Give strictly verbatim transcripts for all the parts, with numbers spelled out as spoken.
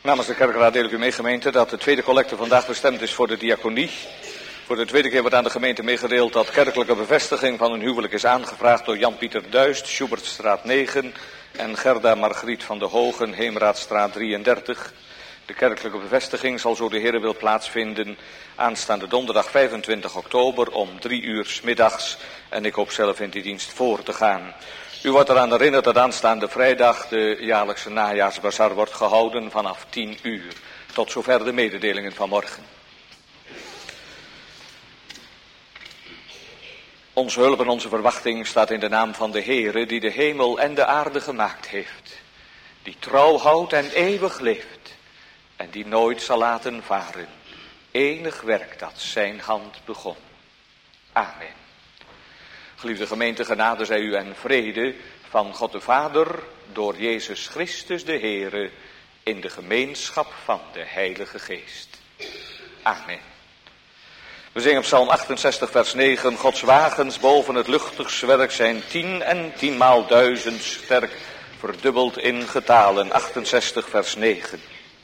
Namens de kerkraad deel ik u mee, gemeente, dat de tweede collecte vandaag bestemd is voor de diaconie. Voor de tweede keer wordt aan de gemeente meegedeeld dat kerkelijke bevestiging van hun huwelijk is aangevraagd door Jan-Pieter Duist, Schubertstraat negen en Gerda Margriet van de Hogen, Heemraadstraat drieëndertig. De kerkelijke bevestiging zal, zo de Heer wil, plaatsvinden aanstaande donderdag vijfentwintig oktober om drie uur 's middags. En ik hoop zelf in die dienst voor te gaan. U wordt eraan herinnerd dat aanstaande vrijdag de jaarlijkse najaarsbazar wordt gehouden vanaf tien uur. Tot zover de mededelingen van morgen. Onze hulp en onze verwachting staat in de naam van de Heere die de hemel en de aarde gemaakt heeft. Die trouw houdt en eeuwig leeft. En die nooit zal laten varen. Enig werk dat zijn hand begon. Amen. Geliefde gemeente, genade zij u en vrede van God de Vader, door Jezus Christus de Heere, in de gemeenschap van de Heilige Geest. Amen. We zingen Psalm achtenzestig vers negen. Gods wagens boven het luchtig zwerk zijn tien en tienmaal duizend sterk, verdubbeld in getalen. achtenzestig vers negen.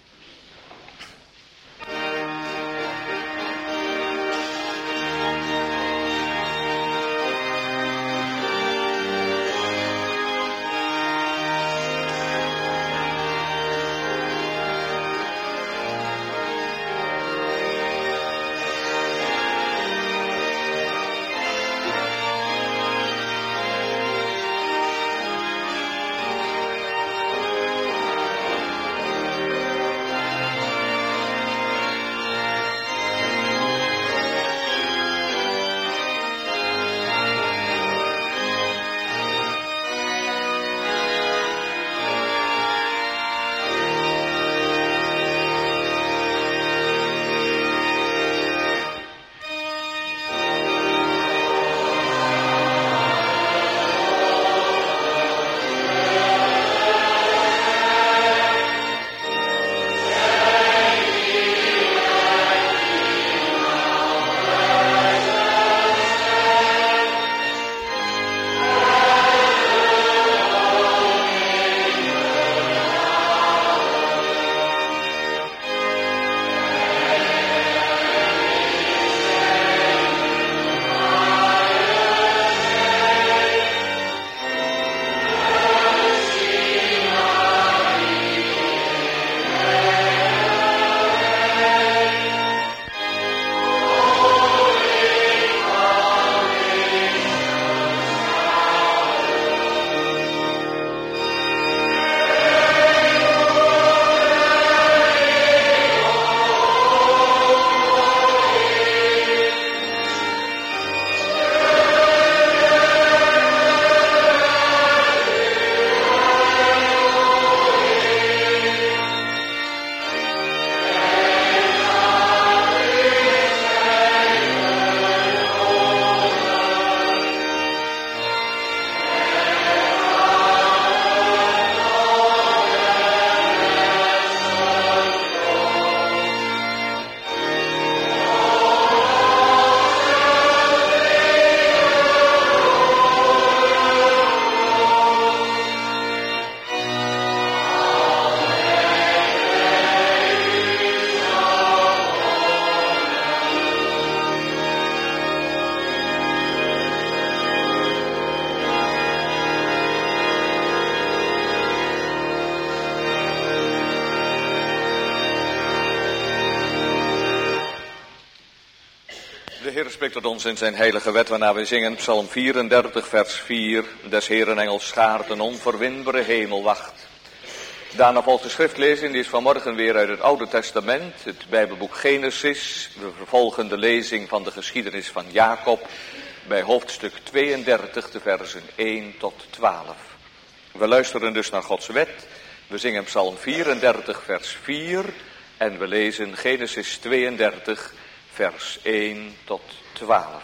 Spreekt tot ons in zijn heilige wet, waarna we zingen Psalm vierendertig vers vier. Des Heeren engel schaart een onverwinbare hemel wacht. Daarna volgt de schriftlezing, die is vanmorgen weer uit het Oude Testament, het Bijbelboek Genesis. We vervolgen de lezing van de geschiedenis van Jacob bij hoofdstuk tweeëndertig, de versen één tot twaalf. We luisteren dus naar Gods wet. We zingen Psalm vierendertig vers vier en we lezen Genesis tweeëndertig vers één tot twaalf.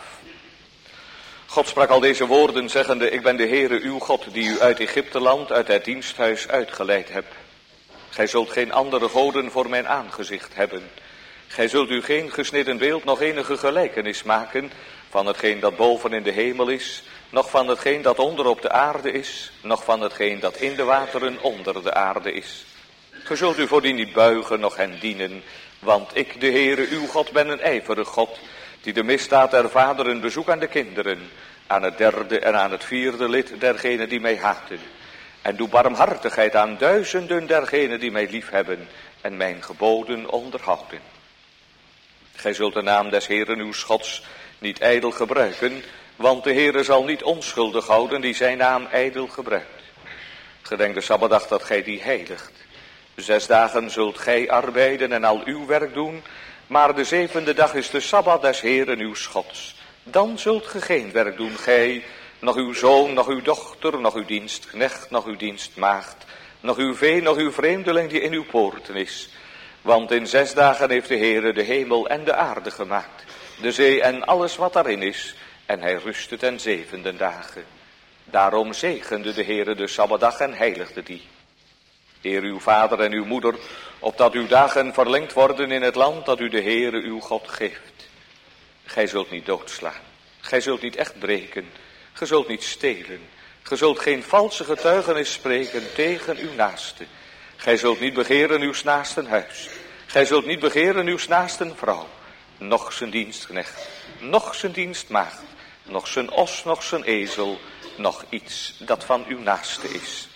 God sprak al deze woorden, zeggende: Ik ben de Heere uw God, die u uit Egypteland, uit het diensthuis uitgeleid heb. Gij zult geen andere goden voor mijn aangezicht hebben. Gij zult u geen gesneden beeld, nog enige gelijkenis maken van hetgeen dat boven in de hemel is, noch van hetgeen dat onder op de aarde is, noch van hetgeen dat in de wateren onder de aarde is. Ge zult u voor die niet buigen, nog hen dienen. Want ik, de Heere, uw God, ben een ijverig God, die de misdaad der vaderen bezoek aan de kinderen, aan het derde en aan het vierde lid dergenen die mij haten. En doe barmhartigheid aan duizenden dergenen die mij liefhebben en mijn geboden onderhouden. Gij zult de naam des Heeren uws Gods niet ijdel gebruiken, want de Heere zal niet onschuldig houden die zijn naam ijdel gebruikt. Gedenk de Sabbatdag dat gij die heiligt. Zes dagen zult gij arbeiden en al uw werk doen, maar de zevende dag is de Sabbat des Heeren uws Gods. Dan zult ge geen werk doen, gij, nog uw zoon, nog uw dochter, nog uw dienstknecht, nog uw dienstmaagd, nog uw vee, nog uw vreemdeling die in uw poorten is. Want in zes dagen heeft de Heere de hemel en de aarde gemaakt, de zee en alles wat daarin is, en hij rustte ten zevende dagen. Daarom zegende de Heere de Sabbatdag en heiligde die. Eer uw vader en uw moeder, opdat uw dagen verlengd worden in het land dat u de Heere uw God geeft. Gij zult niet doodslaan, gij zult niet echt breken, gij zult niet stelen, gij zult geen valse getuigenis spreken tegen uw naaste. Gij zult niet begeren uws naasten huis, gij zult niet begeren uws naasten vrouw, noch zijn dienstknecht, noch zijn dienstmaagd, noch zijn os, noch zijn ezel, nog iets dat van uw naaste is.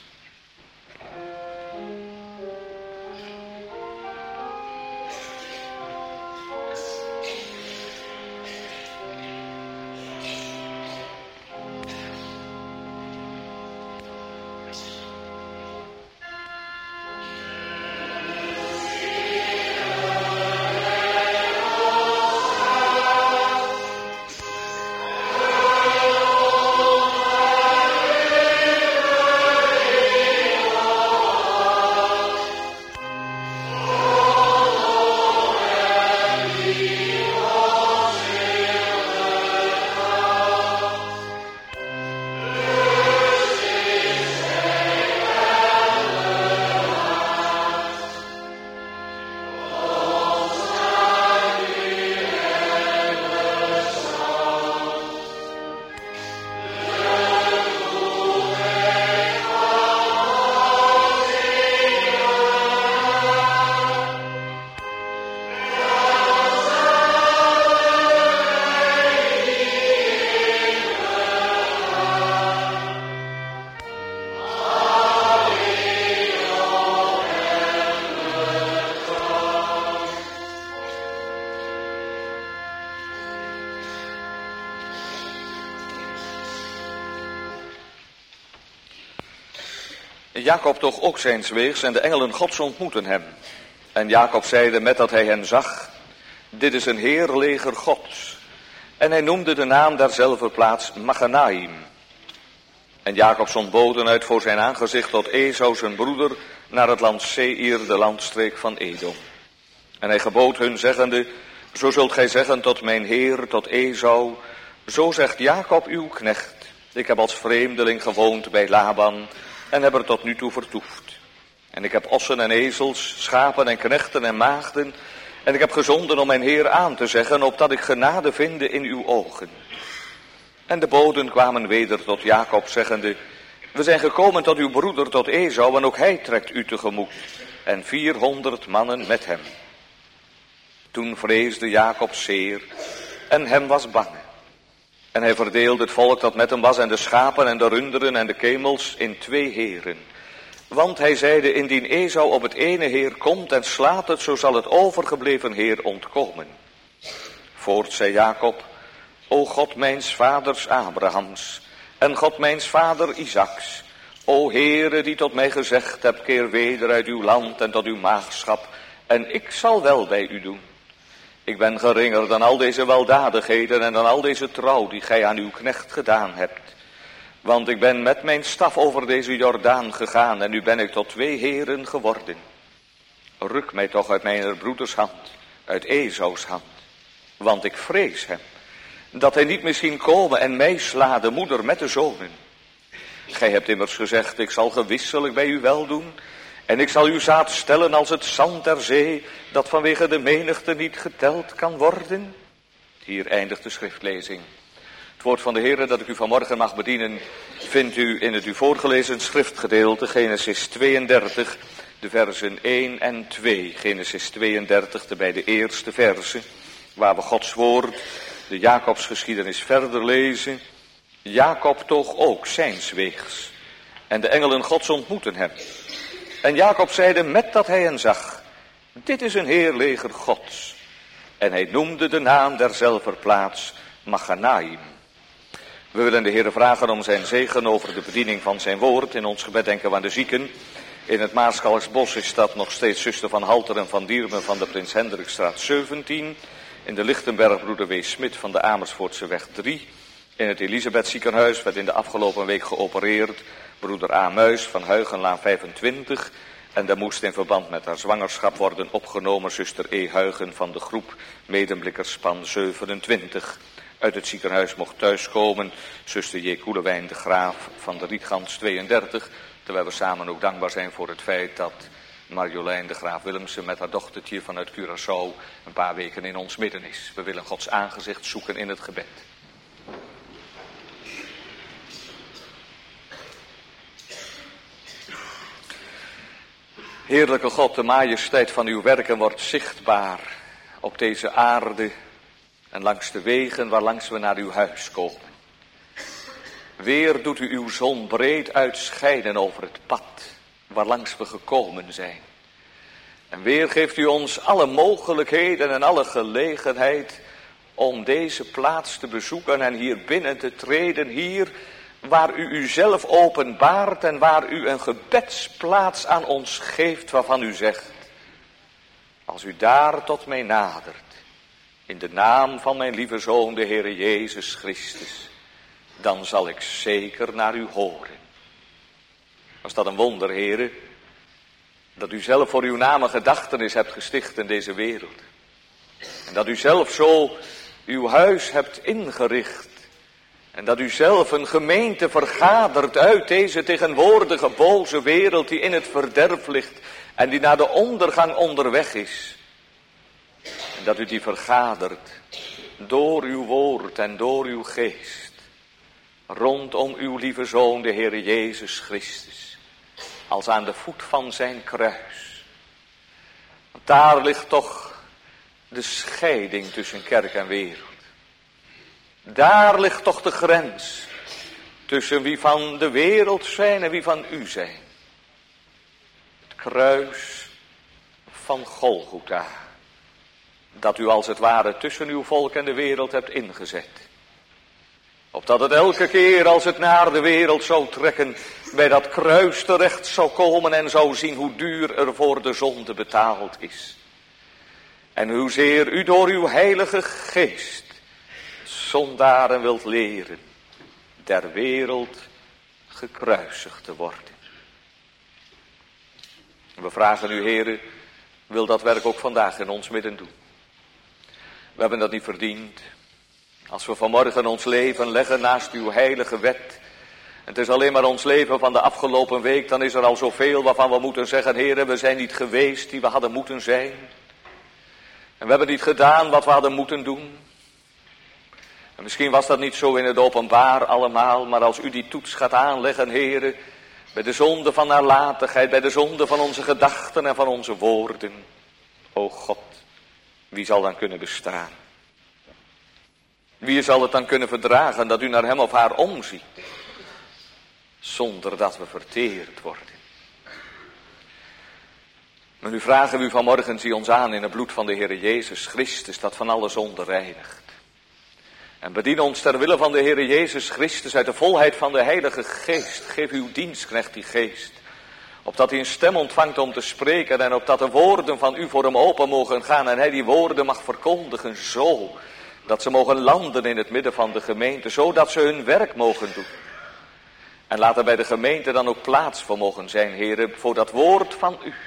Jacob toch ook zijns weegs en de engelen Gods ontmoeten hem. En Jacob zeide met dat hij hen zag, dit is een heerleger Gods. En hij noemde de naam derzelfde plaats Maganaim. En Jacob zond boden uit voor zijn aangezicht tot Esau zijn broeder naar het land Seir, de landstreek van Edom. En hij gebood hun zeggende, zo zult gij zeggen tot mijn heer, tot Esau, zo zegt Jacob uw knecht, ik heb als vreemdeling gewoond bij Laban en heb er tot nu toe vertoefd. En ik heb ossen en ezels, schapen en knechten en maagden, en ik heb gezonden om mijn heer aan te zeggen, opdat ik genade vinde in uw ogen. En de boden kwamen weder tot Jacob, zeggende, we zijn gekomen tot uw broeder, tot Esau, en ook hij trekt u tegemoet, en vierhonderd mannen met hem. Toen vreesde Jacob zeer, en hem was bange. En hij verdeelde het volk dat met hem was, en de schapen en de runderen en de kemels, in twee heren. Want hij zeide, indien Esau op het ene heer komt en slaat het, zo zal het overgebleven heer ontkomen. Voort zei Jacob, o God mijns vaders Abrahams, en God mijns vader Isaaks, o Heere die tot mij gezegd hebt, keer weder uit uw land en tot uw maagschap, en ik zal wel bij u doen. Ik ben geringer dan al deze weldadigheden en dan al deze trouw die gij aan uw knecht gedaan hebt. Want ik ben met mijn staf over deze Jordaan gegaan en nu ben ik tot twee heren geworden. Ruk mij toch uit mijn broeders hand, uit Esau's hand, want ik vrees hem, dat hij niet misschien komen en mij sla, de moeder met de zonen. Gij hebt immers gezegd, ik zal gewisselijk bij u weldoen, en ik zal uw zaad stellen als het zand der zee, dat vanwege de menigte niet geteld kan worden. Hier eindigt de schriftlezing. Het woord van de Heere dat ik u vanmorgen mag bedienen, vindt u in het u voorgelezen schriftgedeelte, Genesis tweeëndertig, de versen één en twee, Genesis tweeëndertig, bij de eerste versen, waar we Gods woord, de Jacobsgeschiedenis verder lezen. Jacob toog ook zijns weegs, en de engelen Gods ontmoeten hem. En Jacob zeide met dat hij hen zag, dit is een heerleger Gods. En hij noemde de naam derzelver plaats Maganaim. We willen de Heere vragen om zijn zegen over de bediening van zijn woord. In ons gebed denken we aan de zieken. In het Maarschalksbos is dat nog steeds zuster van Halter en van Diermen van de Prins Hendrikstraat zeventien. In de Lichtenberg broeder W. Smit van de Amersfoortseweg drie. In het Elisabeth ziekenhuis werd in de afgelopen week geopereerd broeder A. Muis van Huigenlaan vijfentwintig. En daar moest in verband met haar zwangerschap worden opgenomen zuster E. Huigen van de groep Medemblikkerspan zevenentwintig. Uit het ziekenhuis mocht thuiskomen zuster J. Koelewijn de Graaf van de Rietgans tweeëndertig. Terwijl we samen ook dankbaar zijn voor het feit dat Marjolein de Graaf Willemsen met haar dochtertje vanuit Curaçao een paar weken in ons midden is. We willen Gods aangezicht zoeken in het gebed. Heerlijke God, de majesteit van uw werken wordt zichtbaar op deze aarde en langs de wegen waarlangs we naar uw huis komen. Weer doet u uw zon breed uitschijnen over het pad waarlangs we gekomen zijn. En weer geeft u ons alle mogelijkheden en alle gelegenheid om deze plaats te bezoeken en hier binnen te treden, hier waar u uzelf openbaart en waar u een gebedsplaats aan ons geeft waarvan u zegt, als u daar tot mij nadert, in de naam van mijn lieve Zoon, de Heere Jezus Christus, dan zal ik zeker naar u horen. Was dat een wonder, Heere, dat u zelf voor uw naam een gedachtenis hebt gesticht in deze wereld. En dat u zelf zo uw huis hebt ingericht. En dat u zelf een gemeente vergadert uit deze tegenwoordige boze wereld die in het verderf ligt en die naar de ondergang onderweg is. En dat u die vergadert door uw woord en door uw geest. Rondom uw lieve Zoon, de Heere Jezus Christus. Als aan de voet van zijn kruis. Want daar ligt toch de scheiding tussen kerk en wereld. Daar ligt toch de grens tussen wie van de wereld zijn en wie van u zijn. Het kruis van Golgotha, dat u als het ware tussen uw volk en de wereld hebt ingezet. Opdat het elke keer als het naar de wereld zou trekken, bij dat kruis terecht zou komen en zou zien hoe duur er voor de zonde betaald is. En hoezeer u door uw heilige geest zondaren wilt leren der wereld gekruisigd te worden. We vragen u, Heere, wil dat werk ook vandaag in ons midden doen. We hebben dat niet verdiend. Als we vanmorgen ons leven leggen naast uw heilige wet, het is alleen maar ons leven van de afgelopen week, dan is er al zoveel waarvan we moeten zeggen, Heere, we zijn niet geweest die we hadden moeten zijn. En we hebben niet gedaan wat we hadden moeten doen. En misschien was dat niet zo in het openbaar allemaal, maar als u die toets gaat aanleggen, Heere, bij de zonde van nalatigheid, bij de zonde van onze gedachten en van onze woorden, o God, wie zal dan kunnen bestaan? Wie zal het dan kunnen verdragen dat u naar hem of haar omziet, zonder dat we verteerd worden? Maar nu vragen we u vanmorgen, zie ons aan in het bloed van de Heere Jezus Christus, dat van alle zonde reinigt. En bedien ons ter wille van de Heere Jezus Christus uit de volheid van de Heilige Geest. Geef uw dienstknecht die geest. Opdat hij een stem ontvangt om te spreken en opdat de woorden van u voor hem open mogen gaan. En hij die woorden mag verkondigen zo. Dat ze mogen landen in het midden van de gemeente. Zodat ze hun werk mogen doen. En laat er bij de gemeente dan ook plaats voor mogen zijn, Heere, voor dat woord van u.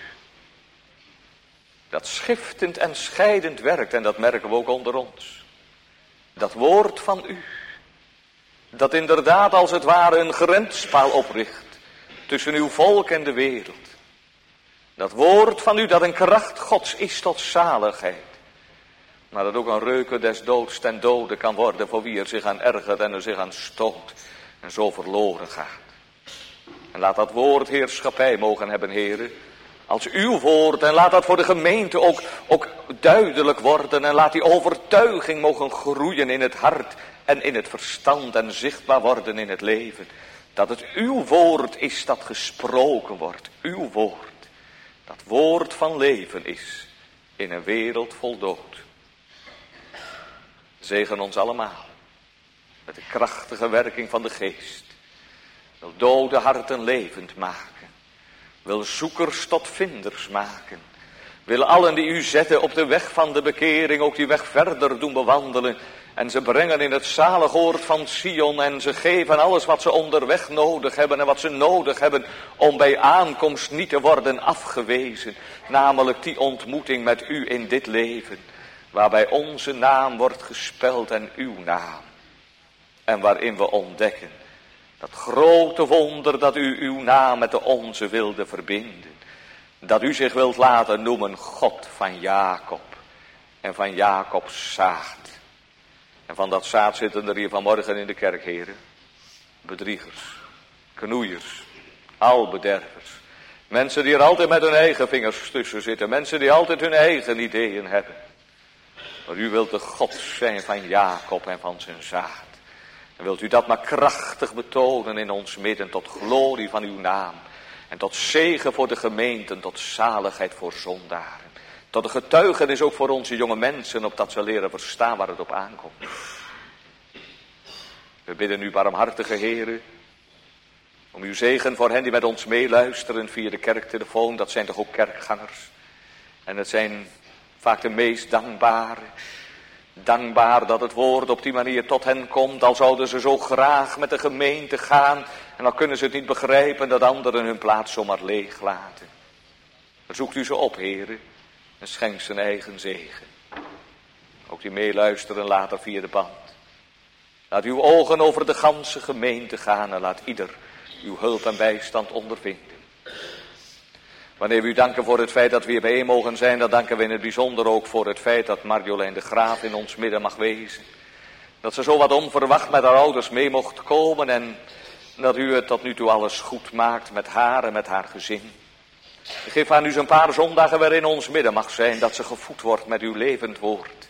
Dat schiftend en scheidend werkt en dat merken we ook onder ons. Dat woord van u, dat inderdaad als het ware een grenspaal opricht tussen uw volk en de wereld. Dat woord van u dat een kracht Gods is tot zaligheid, maar dat ook een reuken des doods ten dode kan worden voor wie er zich aan ergert en er zich aan stoot en zo verloren gaat. En laat dat woord heerschappij mogen hebben, Heere, als uw woord. En laat dat voor de gemeente ook, ook duidelijk worden. En laat die overtuiging mogen groeien in het hart en in het verstand en zichtbaar worden in het leven. Dat het uw woord is dat gesproken wordt. Uw woord. Dat woord van leven is in een wereld vol dood. Zegen ons allemaal. Met de krachtige werking van de geest. Wil dode harten levend maken. Wil zoekers tot vinders maken. Wil allen die u zetten op de weg van de bekering ook die weg verder doen bewandelen. En ze brengen in het zalig oord van Sion en ze geven alles wat ze onderweg nodig hebben en wat ze nodig hebben om bij aankomst niet te worden afgewezen. Namelijk die ontmoeting met u in dit leven, waarbij onze naam wordt gespeld en uw naam. En waarin we ontdekken dat grote wonder dat u uw naam met de onze wilde verbinden. Dat u zich wilt laten noemen God van Jacob en van Jacobs zaad. En van dat zaad zitten er hier vanmorgen in de kerk, heren. Bedriegers, knoeiers, albedervers. Mensen die er altijd met hun eigen vingers tussen zitten. Mensen die altijd hun eigen ideeën hebben. Maar u wilt de God zijn van Jacob en van zijn zaad. En wilt u dat maar krachtig betonen in ons midden tot glorie van uw naam. En tot zegen voor de gemeenten, tot zaligheid voor zondaren. Tot een getuigenis ook voor onze jonge mensen, opdat ze leren verstaan waar het op aankomt. We bidden u, barmhartige Heere, om uw zegen voor hen die met ons meeluisteren via de kerktelefoon. Dat zijn toch ook kerkgangers. En het zijn vaak de meest dankbare. Dankbaar dat het woord op die manier tot hen komt, al zouden ze zo graag met de gemeente gaan. En dan kunnen ze het niet begrijpen dat anderen hun plaats zomaar leeg laten. Zoekt u ze op, Heere. En schenk zijn eigen zegen. Ook die meeluisteren later via de band. Laat uw ogen over de ganse gemeente gaan en laat ieder uw hulp en bijstand ondervinden. Wanneer we u danken voor het feit dat we hier bijeen mogen zijn, dan danken we in het bijzonder ook voor het feit dat Marjolein de Graaf in ons midden mag wezen. Dat ze zo wat onverwacht met haar ouders mee mocht komen en dat u het tot nu toe alles goed maakt met haar en met haar gezin. Geef haar nu zo'n paar zondagen waarin ons midden mag zijn, dat ze gevoed wordt met uw levend woord.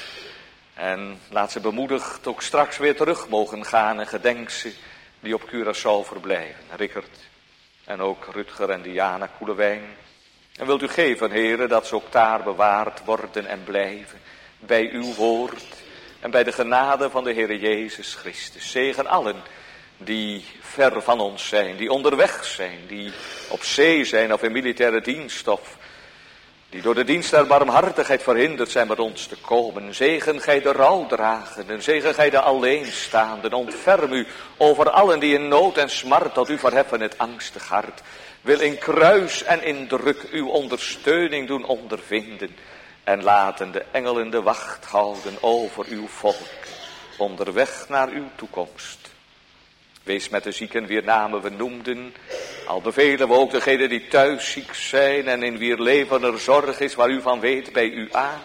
En laat ze bemoedigd ook straks weer terug mogen gaan en gedenk ze die op Curaçao verblijven. Rickert en ook Rutger en Diana Koelewijn. En wilt u geven, heren, dat ze ook daar bewaard worden en blijven bij uw woord en bij de genade van de Heere Jezus Christus. Zegen allen die ver van ons zijn, die onderweg zijn, die op zee zijn of in militaire dienst of die door de dienst der barmhartigheid verhinderd zijn met ons te komen. Zegen gij de rouwdragenden, zegen gij de alleenstaanden, ontferm u over allen die in nood en smart tot u verheffen het angstig hart. Wil in kruis en in druk uw ondersteuning doen ondervinden en laten de engelen de wacht houden over uw volk, onderweg naar uw toekomst. Wees met de zieken wier namen we noemden, al bevelen we ook degenen die thuis ziek zijn en in wier leven er zorg is waar u van weet bij u aan.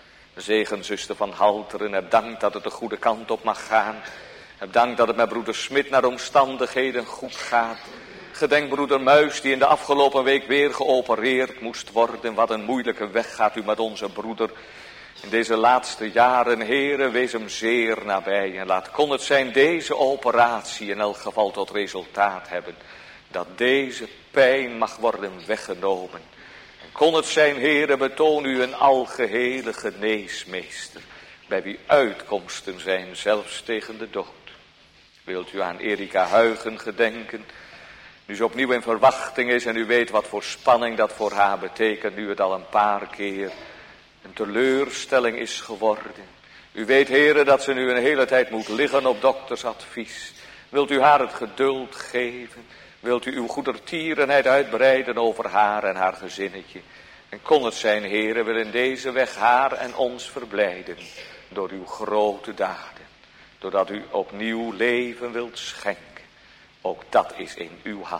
Zegen zuster van Halteren, heb dank dat het de goede kant op mag gaan. Heb dank dat het met broeder Smit naar omstandigheden goed gaat. Gedenk broeder Muis die in de afgelopen week weer geopereerd moest worden. Wat een moeilijke weg gaat u met onze broeder. In deze laatste jaren, Heere, wees hem zeer nabij. En laat kon het zijn deze operatie in elk geval tot resultaat hebben. Dat deze pijn mag worden weggenomen. En kon het zijn, Heere, betoon u een algehele geneesmeester. Bij wie uitkomsten zijn, zelfs tegen de dood. Wilt u aan Erika Huigen gedenken. Nu ze opnieuw in verwachting is en u weet wat voor spanning dat voor haar betekent. Nu het al een paar keer een teleurstelling is geworden. U weet, Heere, dat ze nu een hele tijd moet liggen op doktersadvies. Wilt u haar het geduld geven? Wilt u uw goedertierenheid uitbreiden over haar en haar gezinnetje? En kon het zijn, Heere, wil in deze weg haar en ons verblijden door uw grote daden. Doordat u opnieuw leven wilt schenken. Ook dat is in uw hand.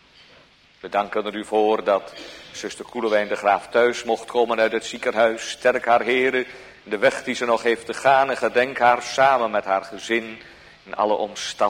We danken er u voor dat zuster Koelewijn de Graaf thuis mocht komen uit het ziekenhuis. Sterk haar, Heere, de weg die ze nog heeft te gaan en gedenk haar samen met haar gezin in alle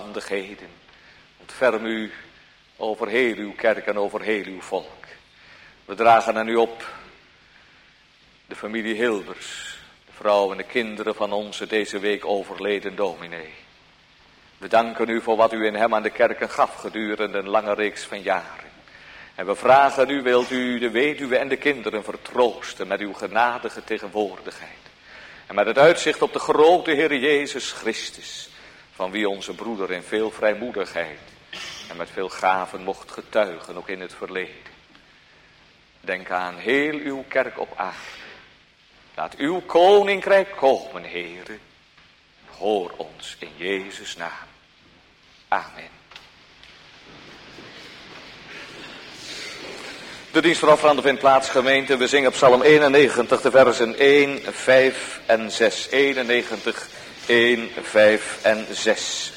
omstandigheden. Ontferm u over heel uw kerk en over heel uw volk. We dragen aan u op de familie Hilbers, de vrouw en de kinderen van onze deze week overleden dominee. We danken u voor wat u in hem aan de kerken gaf gedurende een lange reeks van jaren. En we vragen u, wilt u de weduwe en de kinderen vertroosten met uw genadige tegenwoordigheid. En met het uitzicht op de grote Heer Jezus Christus, van wie onze broeder in veel vrijmoedigheid en met veel gaven mocht getuigen, ook in het verleden. Denk aan heel uw kerk op aarde. Laat uw koninkrijk komen, Heere. Hoor ons in Jezus' naam. Amen. De dienst van offerande vindt plaats, gemeente. We zingen Psalm eenennegentig, de versen één, vijf en zes. eenennegentig, één, vijf en zes.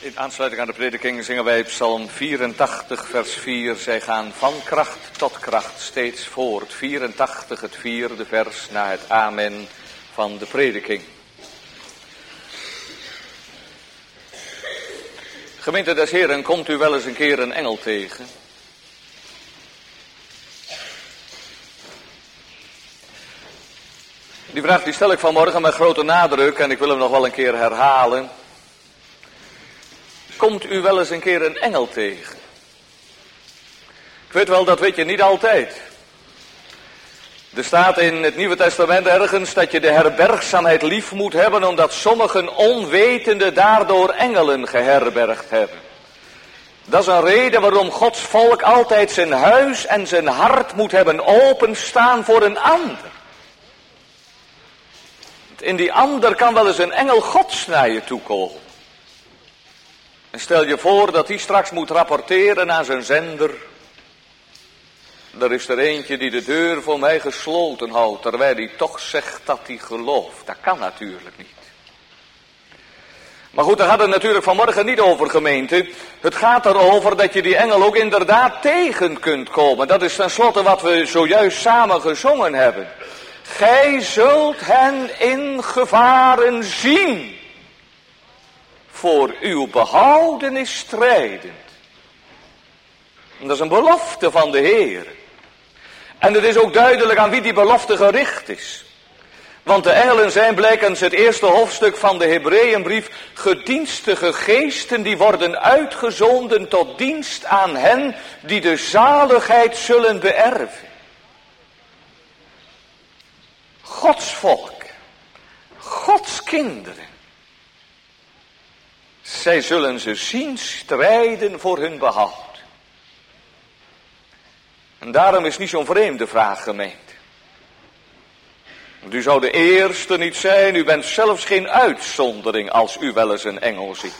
In aansluiting aan de prediking zingen wij Psalm vierentachtig, vers vier. Zij gaan van kracht tot kracht steeds voort. vierentachtig, het vierde vers na het amen van de prediking. Gemeente des Heren, komt u wel eens een keer een engel tegen? Die vraag die stel ik vanmorgen met grote nadruk en ik wil hem nog wel een keer herhalen. Komt u wel eens een keer een engel tegen? Ik weet wel, dat weet je niet altijd. Er staat in het Nieuwe Testament ergens dat je de herbergzaamheid lief moet hebben, omdat sommigen onwetende daardoor engelen geherbergd hebben. Dat is een reden waarom Gods volk altijd zijn huis en zijn hart moet hebben openstaan voor een ander. In die ander kan wel eens een engel Gods naar je toe komen. En stel je voor dat hij straks moet rapporteren aan zijn zender. Er is er eentje die de deur voor mij gesloten houdt, terwijl hij toch zegt dat hij gelooft. Dat kan natuurlijk niet. Maar goed, daar gaat het natuurlijk vanmorgen niet over, gemeente. Het gaat erover dat je die engel ook inderdaad tegen kunt komen. Dat is tenslotte wat we zojuist samen gezongen hebben. Gij zult hen in gevaren zien. Voor uw behoudenis strijdend. En dat is een belofte van de Heer. En het is ook duidelijk aan wie die belofte gericht is. Want de engelen zijn blijkens het eerste hoofdstuk van de Hebreeënbrief gedienstige geesten die worden uitgezonden tot dienst aan hen die de zaligheid zullen beërven. Gods volk, Gods kinderen. Zij zullen ze zien strijden voor hun behoud. En daarom is niet zo'n vreemde vraag, gemeente. Want u zou de eerste niet zijn, u bent zelfs geen uitzondering als u wel eens een engel ziet.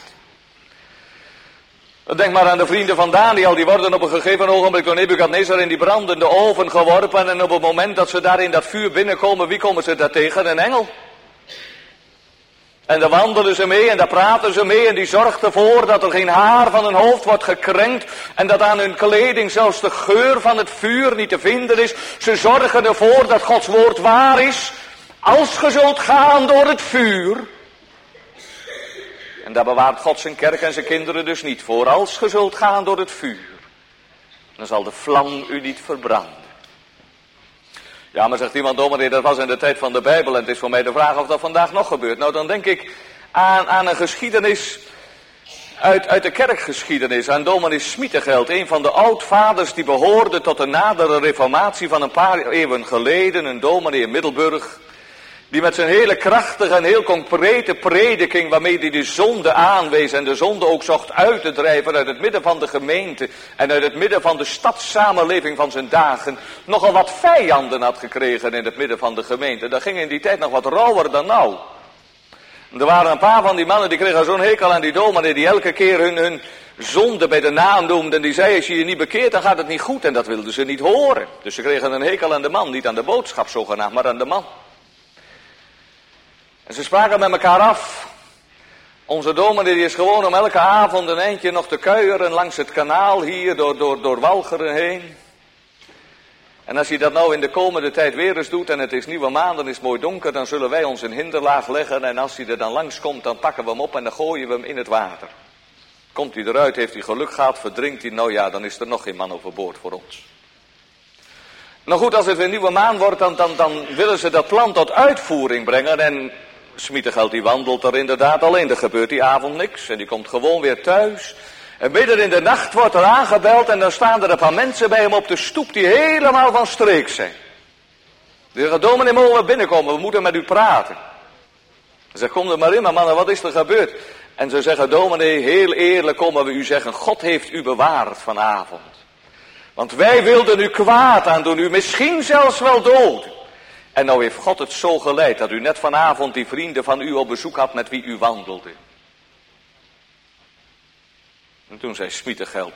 Denk maar aan de vrienden van Daniel, die worden op een gegeven ogenblik door Nebukadnezar in die brandende oven geworpen. En op het moment dat ze daar in dat vuur binnenkomen, wie komen ze daar tegen? Een engel. En daar wandelen ze mee en daar praten ze mee en die zorgt ervoor dat er geen haar van hun hoofd wordt gekrenkt. En dat aan hun kleding zelfs de geur van het vuur niet te vinden is. Ze zorgen ervoor dat Gods woord waar is. Als ge zult gaan door het vuur. En daar bewaart God zijn kerk en zijn kinderen dus niet voor. Als ge zult gaan door het vuur, dan zal de vlam u niet verbranden. Ja, maar zegt iemand, dominee, dat was in de tijd van de Bijbel en het is voor mij de vraag of dat vandaag nog gebeurt. Nou, dan denk ik aan, aan een geschiedenis uit, uit de kerkgeschiedenis, aan dominee Smietegeld, een van de oudvaders die behoorde tot de nadere reformatie van een paar eeuwen geleden, een dominee in Middelburg. Die met zijn hele krachtige en heel concrete prediking, waarmee hij de zonde aanwees en de zonde ook zocht uit te drijven uit het midden van de gemeente en uit het midden van de stadssamenleving van zijn dagen, nogal wat vijanden had gekregen in het midden van de gemeente. Dat ging in die tijd nog wat rauwer dan nou. Er waren een paar van die mannen die kregen zo'n hekel aan die dominee die elke keer hun, hun zonde bij de naam noemde en die zei, als je je niet bekeert dan gaat het niet goed en dat wilden ze niet horen. Dus ze kregen een hekel aan de man, niet aan de boodschap zogenaamd, maar aan de man. En ze spraken met elkaar af. Onze dominee die is gewoon om elke avond een eindje nog te kuieren langs het kanaal hier door, door, door Walcheren heen. En als hij dat nou in de komende tijd weer eens doet en het is nieuwe maan, dan is het mooi donker, dan zullen wij ons een hinderlaag leggen en als hij er dan langs komt, dan pakken we hem op en dan gooien we hem in het water. Komt hij eruit, heeft hij geluk gehad, verdrinkt hij, nou ja, dan is er nog geen man overboord voor ons. Nou goed, als het weer nieuwe maan wordt, dan, dan, dan willen ze dat plan tot uitvoering brengen en Smietegeld die wandelt er inderdaad alleen, er gebeurt die avond niks en die komt gewoon weer thuis. En midden in de nacht wordt er aangebeld en dan staan er een paar mensen bij hem op de stoep die helemaal van streek zijn. Die zeggen, dominee, mogen we binnenkomen, we moeten met u praten. Ze zegt, kom er maar in, maar mannen, wat is er gebeurd? En ze zeggen, dominee, heel eerlijk komen we u zeggen, God heeft u bewaard vanavond. Want wij wilden u kwaad aan doen, u misschien zelfs wel doden. En nou heeft God het zo geleid dat u net vanavond die vrienden van u op bezoek had met wie u wandelde. En toen zei Smietegeld,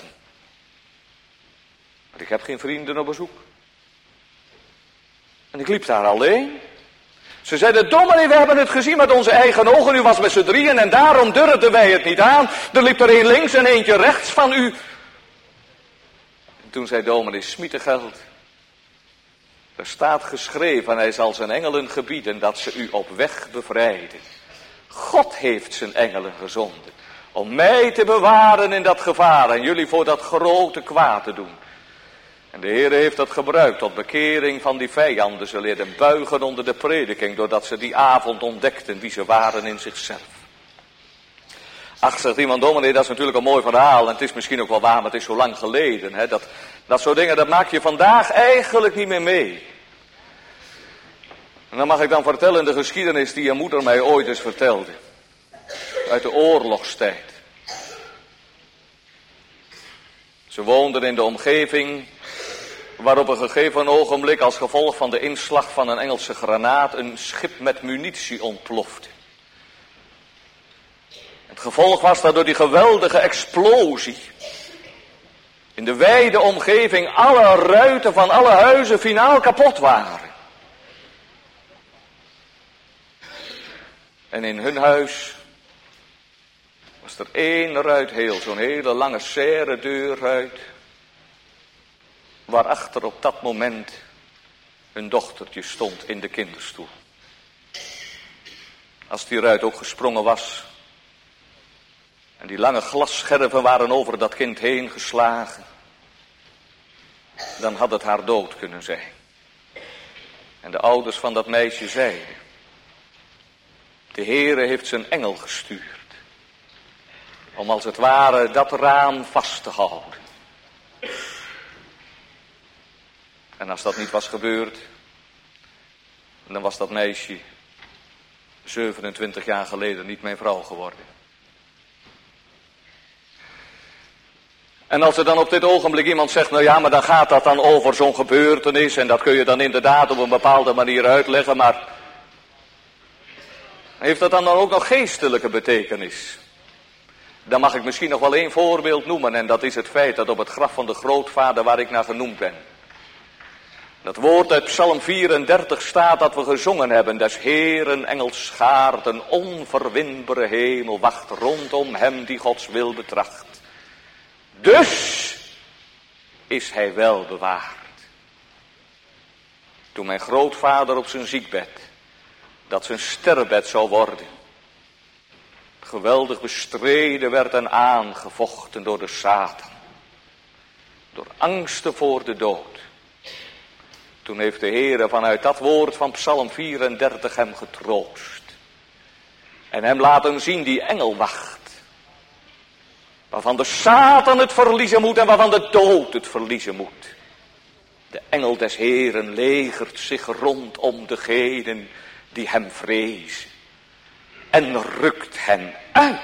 maar ik heb geen vrienden op bezoek. En ik liep daar alleen. Ze zeiden, dominee, we hebben het gezien met onze eigen ogen. U was met z'n drieën en daarom durfden wij het niet aan. Er liep er een links en eentje rechts van u. En toen zei dominee Smietegeld, er staat geschreven, hij zal zijn engelen gebieden dat ze u op weg bevrijden. God heeft zijn engelen gezonden om mij te bewaren in dat gevaar en jullie voor dat grote kwaad te doen. En de Heer heeft dat gebruikt tot bekering van die vijanden. Ze leerden buigen onder de prediking, doordat ze die avond ontdekten wie ze waren in zichzelf. Ach, zegt iemand, dominee, dat is natuurlijk een mooi verhaal. En het is misschien ook wel waar, maar het is zo lang geleden. Hè? Dat, dat soort dingen, dat maak je vandaag eigenlijk niet meer mee. En dan mag ik dan vertellen de geschiedenis die je moeder mij ooit eens vertelde. Uit de oorlogstijd. Ze woonden in de omgeving waar op een gegeven ogenblik als gevolg van de inslag van een Engelse granaat een schip met munitie ontplofte. Het gevolg was dat door die geweldige explosie in de wijde omgeving alle ruiten van alle huizen finaal kapot waren. En in hun huis was er één ruit heel, zo'n hele lange serre deurruit, waarachter op dat moment hun dochtertje stond in de kinderstoel. Als die ruit ook gesprongen was en die lange glasscherven waren over dat kind heen geslagen, dan had het haar dood kunnen zijn. En de ouders van dat meisje zeiden, de Heere heeft zijn engel gestuurd om als het ware dat raam vast te houden. En als dat niet was gebeurd, dan was dat meisje zevenentwintig jaar geleden niet mijn vrouw geworden. En als er dan op dit ogenblik iemand zegt, nou ja, maar dan gaat dat dan over zo'n gebeurtenis en dat kun je dan inderdaad op een bepaalde manier uitleggen, maar heeft dat dan ook nog geestelijke betekenis? Dan mag ik misschien nog wel één voorbeeld noemen en dat is het feit dat op het graf van de grootvader waar ik naar genoemd ben, dat woord uit Psalm vierendertig staat dat we gezongen hebben. Des Heeren engelschaar, een onverwinbare hemel wacht rondom hem die Gods wil betracht. Dus is hij wel bewaard. Toen mijn grootvader op zijn ziekbed, dat zijn sterrebed zou worden, geweldig bestreden werd en aangevochten door de Satan, door angsten voor de dood. Toen heeft de Heere vanuit dat woord van Psalm vierendertig hem getroost. En hem laten zien die engel wacht. Waarvan de Satan het verliezen moet en waarvan de dood het verliezen moet. De engel des Heeren legert zich rondom degenen die hem vrezen. En rukt hen uit.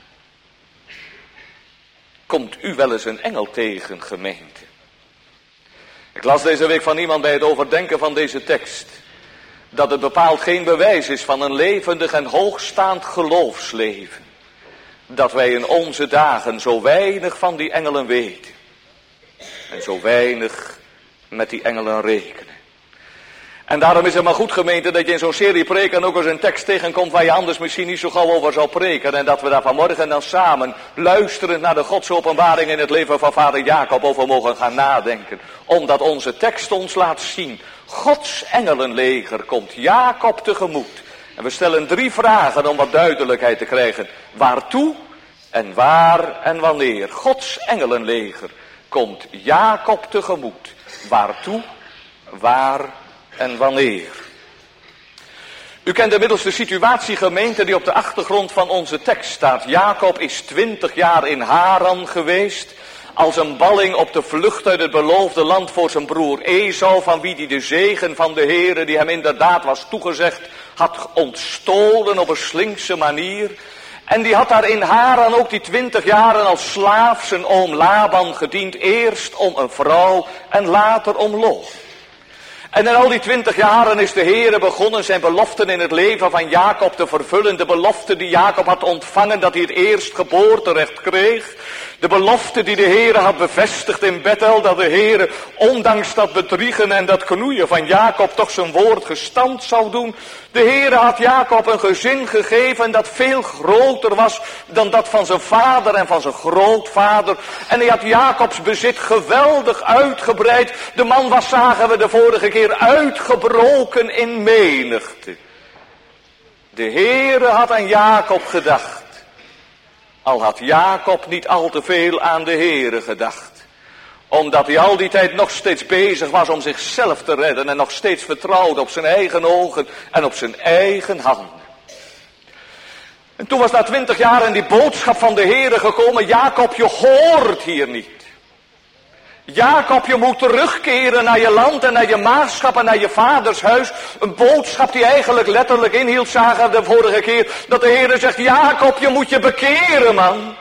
Komt u wel eens een engel tegen, gemeente? Ik las deze week van iemand bij het overdenken van deze tekst, dat het bepaald geen bewijs is van een levendig en hoogstaand geloofsleven, dat wij in onze dagen zo weinig van die engelen weten en zo weinig met die engelen rekenen. En daarom is het maar goed, gemeente, dat je in zo'n serie preken ook eens een tekst tegenkomt waar je anders misschien niet zo gauw over zou preken. En dat we daar vanmorgen dan samen, luisterend naar de Godsopenbaring in het leven van vader Jacob, over mogen gaan nadenken. Omdat onze tekst ons laat zien, Gods engelenleger komt Jacob tegemoet. En we stellen drie vragen om wat duidelijkheid te krijgen. Waartoe en waar en wanneer? Gods engelenleger komt Jacob tegemoet. Waartoe, waar en wanneer? U kent inmiddels de situatie, gemeente, die op de achtergrond van onze tekst staat. Jacob is twintig jaar in Haran geweest, als een balling op de vlucht uit het beloofde land voor zijn broer Esau, van wie hij de zegen van de Heere, die hem inderdaad was toegezegd, had ontstolen op een slinkse manier. En die had daar in Haran ook die twintig jaren als slaaf zijn oom Laban gediend, eerst om een vrouw en later om loon. En in al die twintig jaren is de Heere begonnen zijn beloften in het leven van Jacob te vervullen. De belofte die Jacob had ontvangen, dat hij het eerstgeboorterecht kreeg. De belofte die de Heere had bevestigd in Bethel, dat de Heere, ondanks dat bedriegen en dat knoeien van Jacob, toch zijn woord gestand zou doen. De Heere had Jacob een gezin gegeven dat veel groter was dan dat van zijn vader en van zijn grootvader. En hij had Jacobs bezit geweldig uitgebreid. De man was, zagen we de vorige keer, uitgebroken in menigte. De Heere had aan Jacob gedacht. Al had Jacob niet al te veel aan de Heere gedacht. Omdat hij al die tijd nog steeds bezig was om zichzelf te redden. En nog steeds vertrouwde op zijn eigen ogen en op zijn eigen handen. En toen was na twintig jaar in die boodschap van de Heere gekomen. Jacob, je hoort hier niet. Jacob, je moet terugkeren naar je land en naar je maagschap en naar je vaders huis. Een boodschap die eigenlijk letterlijk inhield, zagen we de vorige keer, dat de Heere zegt, Jacob, je moet je bekeren, man.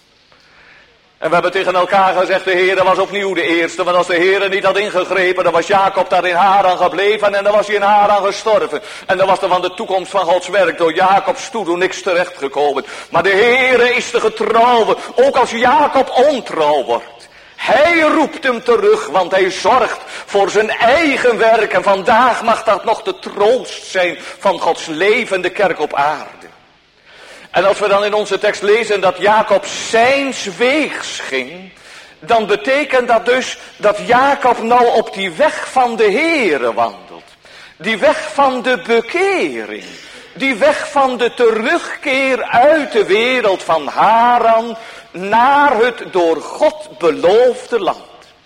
En we hebben tegen elkaar gezegd, de Heere was opnieuw de eerste, want als de Heere niet had ingegrepen, dan was Jacob daar in Haran gebleven en dan was hij in Haran gestorven. En dan was er van de toekomst van Gods werk door Jacobs toedoen niks terechtgekomen. Maar de Heere is de getrouwe, ook als Jacob ontrouw wordt. Hij roept hem terug, want hij zorgt voor zijn eigen werk. En vandaag mag dat nog de troost zijn van Gods levende kerk op aarde. En als we dan in onze tekst lezen dat Jacob zijns weegs ging, dan betekent dat dus dat Jacob nou op die weg van de Heere wandelt. Die weg van de bekering. Die weg van de terugkeer uit de wereld van Haran naar het door God beloofde land.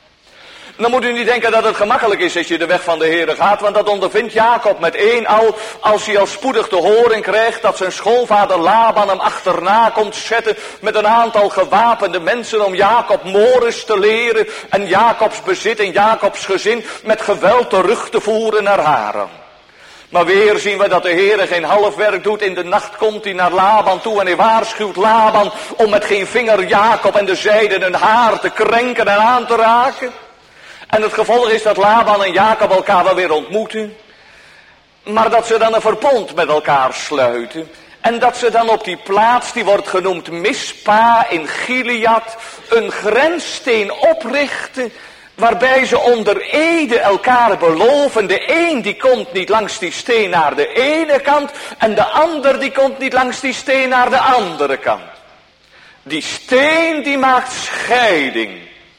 Dan moet u niet denken dat het gemakkelijk is als je de weg van de Heere gaat, want dat ondervindt Jacob met één al, als hij al spoedig te horen krijgt dat zijn schoonvader Laban hem achterna komt zetten met een aantal gewapende mensen om Jacob mores te leren en Jacobs bezit en Jacobs gezin met geweld terug te voeren naar Haran. Maar weer zien we dat de Heere geen half werk doet. In de nacht komt hij naar Laban toe en hij waarschuwt Laban om met geen vinger Jacob en de zijden hun haar te krenken en aan te raken. En het gevolg is dat Laban en Jacob elkaar wel weer ontmoeten. Maar dat ze dan een verbond met elkaar sluiten. En dat ze dan op die plaats, die wordt genoemd Mispa in Gilead, een grenssteen oprichten. Waarbij ze onder ede elkaar beloven. De een die komt niet langs die steen naar de ene kant. En de ander die komt niet langs die steen naar de andere kant. Die steen die maakt scheiding.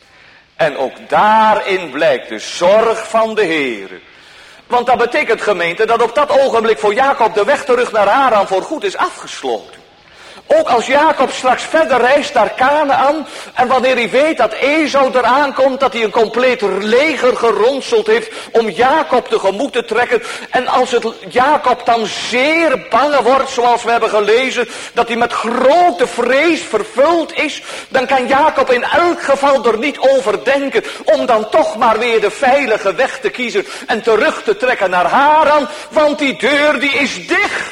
En ook daarin blijkt de zorg van de Heere. Want dat betekent, gemeente, dat op dat ogenblik voor Jacob de weg terug naar Haran voor goed is afgesloten. Ook als Jacob straks verder reist naar Kanaan en wanneer hij weet dat Esau eraan komt, dat hij een compleet leger geronseld heeft om Jacob tegemoet te trekken. En als het Jacob dan zeer bang wordt, zoals we hebben gelezen, dat hij met grote vrees vervuld is, dan kan Jacob in elk geval er niet over denken om dan toch maar weer de veilige weg te kiezen en terug te trekken naar Haran, want die deur die is dicht.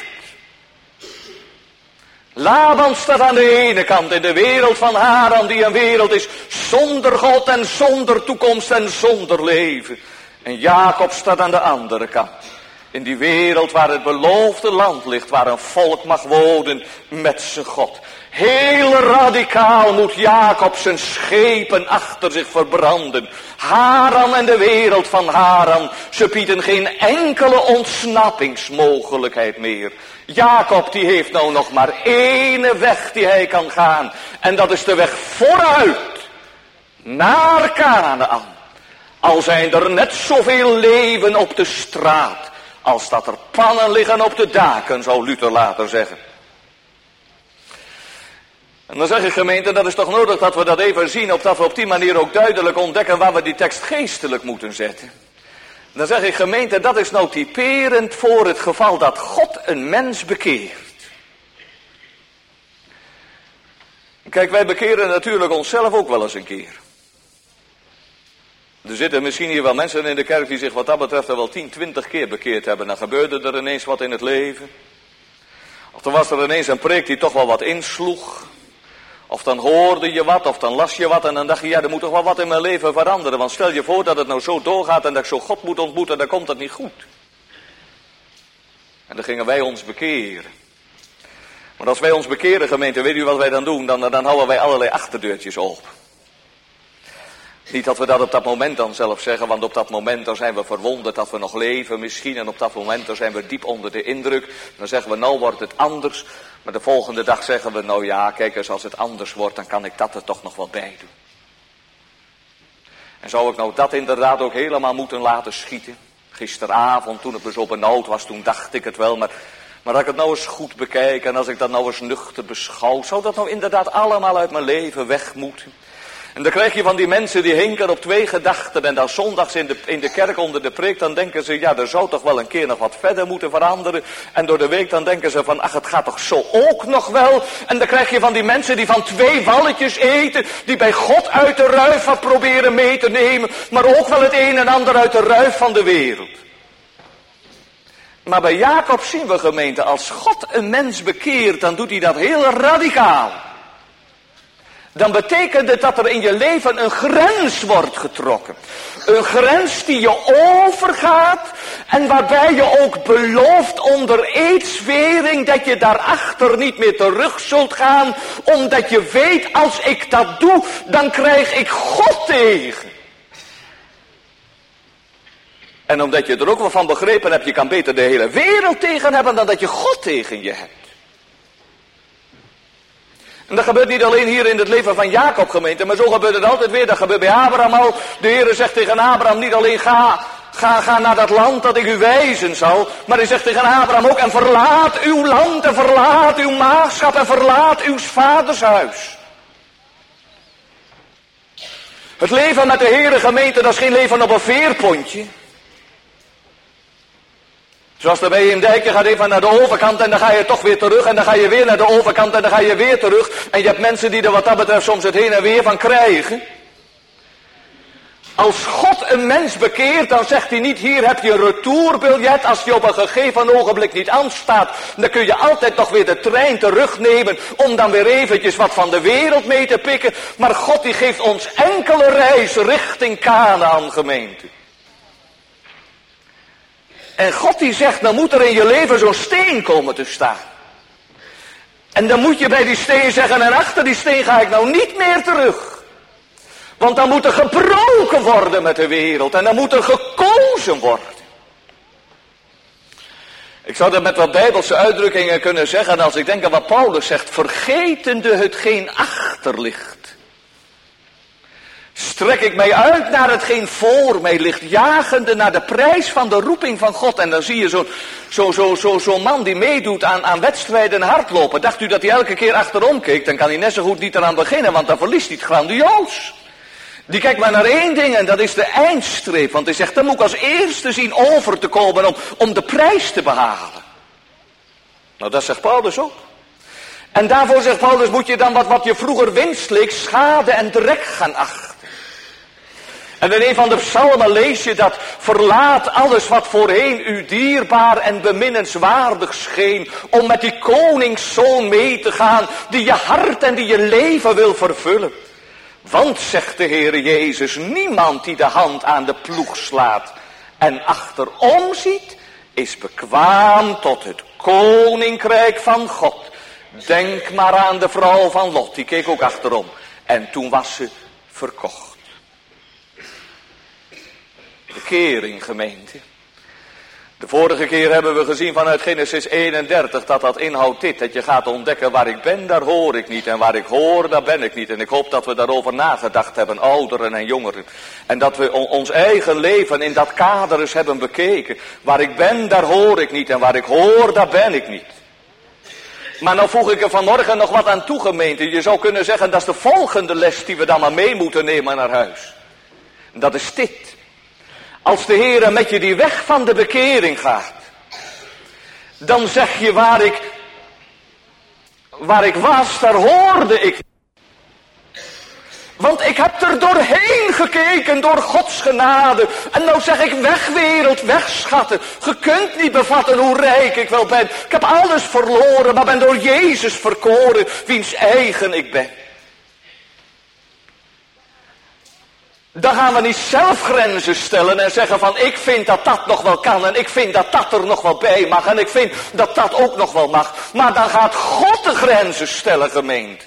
Laban staat aan de ene kant in de wereld van Haran, die een wereld is zonder God en zonder toekomst en zonder leven. En Jacob staat aan de andere kant, in die wereld waar het beloofde land ligt, waar een volk mag wonen met zijn God. Heel radicaal moet Jacob zijn schepen achter zich verbranden. Haran en de wereld van Haran, ze bieden geen enkele ontsnappingsmogelijkheid meer. Jacob die heeft nou nog maar één weg die hij kan gaan. En dat is de weg vooruit naar Kanaan. Al zijn er net zoveel leven op de straat als dat er pannen liggen op de daken, zou Luther later zeggen. En dan zeg ik, gemeente, dat is toch nodig dat we dat even zien, opdat we op die manier ook duidelijk ontdekken waar we die tekst geestelijk moeten zetten. Dan zeg ik, gemeente, dat is nou typerend voor het geval dat God een mens bekeert. Kijk, wij bekeren natuurlijk onszelf ook wel eens een keer. Er zitten misschien hier wel mensen in de kerk die zich wat dat betreft al wel tien, twintig keer bekeerd hebben. Dan gebeurde er ineens wat in het leven. Of dan was er ineens een preek die toch wel wat insloeg. Of dan hoorde je wat, of dan las je wat en dan dacht je, ja, er moet toch wel wat in mijn leven veranderen. Want stel je voor dat het nou zo doorgaat en dat ik zo God moet ontmoeten, dan komt dat niet goed. En dan gingen wij ons bekeren. Want als wij ons bekeren, gemeente, weet u wat wij dan doen? Dan, dan houden wij allerlei achterdeurtjes open. Niet dat we dat op dat moment dan zelf zeggen, want op dat moment dan zijn we verwonderd dat we nog leven misschien. En op dat moment dan zijn we diep onder de indruk. Dan zeggen we, nou wordt het anders. Maar de volgende dag zeggen we, nou ja, kijk eens, als het anders wordt, dan kan ik dat er toch nog wel bij doen. En zou ik nou dat inderdaad ook helemaal moeten laten schieten? Gisteravond, toen het me zo benauwd was, toen dacht ik het wel, maar... Maar als ik het nou eens goed bekijk en als ik dat nou eens nuchter beschouw, zou dat nou inderdaad allemaal uit mijn leven weg moeten? En dan krijg je van die mensen die hinken op twee gedachten en dan zondags in de, in de kerk onder de preek, dan denken ze, ja, er zou toch wel een keer nog wat verder moeten veranderen. En door de week dan denken ze van, ach, het gaat toch zo ook nog wel. En dan krijg je van die mensen die van twee walletjes eten, die bij God uit de ruif wat proberen mee te nemen, maar ook wel het een en ander uit de ruif van de wereld. Maar bij Jacob zien we, gemeente, als God een mens bekeert, dan doet hij dat heel radicaal. Dan betekent het dat er in je leven een grens wordt getrokken. Een grens die je overgaat en waarbij je ook belooft onder eedswering dat je daarachter niet meer terug zult gaan. Omdat je weet, als ik dat doe, dan krijg ik God tegen. En omdat je er ook wel van begrepen hebt, je kan beter de hele wereld tegen hebben dan dat je God tegen je hebt. En dat gebeurt niet alleen hier in het leven van Jacob, gemeente, maar zo gebeurt het altijd weer. Dat gebeurt bij Abraham al. De Heer zegt tegen Abraham niet alleen ga, ga, ga naar dat land dat ik u wijzen zal. Maar hij zegt tegen Abraham ook, en verlaat uw land en verlaat uw maagschap en verlaat uw vaders huis. Het leven met de Heere, gemeente, dat is geen leven op een veerpontje. Zoals de bij een dijkje gaat even naar de overkant en dan ga je toch weer terug en dan ga je weer naar de overkant en dan ga je weer terug. En je hebt mensen die er wat dat betreft soms het heen en weer van krijgen. Als God een mens bekeert, dan zegt hij niet, hier heb je een retourbiljet. Als je op een gegeven ogenblik niet aanstaat, dan kun je altijd nog weer de trein terugnemen om dan weer eventjes wat van de wereld mee te pikken. Maar God die geeft ons enkele reis richting Kanaan, gemeente. En God die zegt, dan moet er in je leven zo'n steen komen te staan. En dan moet je bij die steen zeggen, en achter die steen ga ik nou niet meer terug. Want dan moet er gebroken worden met de wereld. En dan moet er gekozen worden. Ik zou dat met wat bijbelse uitdrukkingen kunnen zeggen. Als ik denk aan wat Paulus zegt, vergetende hetgeen achter ligt. Strek ik mij uit naar hetgeen voor mij ligt, jagende naar de prijs van de roeping van God. En dan zie je zo'n zo, zo, zo, zo man die meedoet aan, aan wedstrijden en hardlopen. Dacht u dat hij elke keer achterom keek, dan kan hij net zo goed niet eraan beginnen, want dan verliest hij het grandioos. Die kijkt maar naar één ding en dat is de eindstreep. Want hij zegt, dan moet ik als eerste zien over te komen om, om de prijs te behalen. Nou, dat zegt Paulus ook. En daarvoor zegt Paulus, moet je dan wat, wat je vroeger winst leek, schade en drek gaan achten. En in een van de psalmen lees je dat, verlaat alles wat voorheen u dierbaar en beminnenswaardig scheen, om met die koningszoon mee te gaan, die je hart en die je leven wil vervullen. Want, zegt de Heere Jezus, niemand die de hand aan de ploeg slaat en achterom ziet, is bekwaam tot het koninkrijk van God. Denk maar aan de vrouw van Lot, die keek ook achterom. En toen was ze verkocht. Bekering, gemeente. De vorige keer hebben we gezien vanuit Genesis eenendertig dat dat inhoudt dit. Dat je gaat ontdekken, waar ik ben, daar hoor ik niet. En waar ik hoor, daar ben ik niet. En ik hoop dat we daarover nagedacht hebben, ouderen en jongeren. En dat we ons eigen leven in dat kader eens hebben bekeken. Waar ik ben, daar hoor ik niet. En waar ik hoor, daar ben ik niet. Maar nou voeg ik er vanmorgen nog wat aan toe, gemeente. Je zou kunnen zeggen, dat is de volgende les die we dan maar mee moeten nemen naar huis. En dat is dit. Als de Heere met je die weg van de bekering gaat, dan zeg je, waar ik, waar ik was, daar hoorde ik. Want ik heb er doorheen gekeken door Gods genade. En nou zeg ik, weg wereld, weg schatten. Je kunt niet bevatten hoe rijk ik wel ben. Ik heb alles verloren, maar ben door Jezus verkoren, wiens eigen ik ben. Dan gaan we niet zelf grenzen stellen en zeggen van ik vind dat dat nog wel kan en ik vind dat dat er nog wel bij mag en ik vind dat dat ook nog wel mag. Maar dan gaat God de grenzen stellen, gemeente.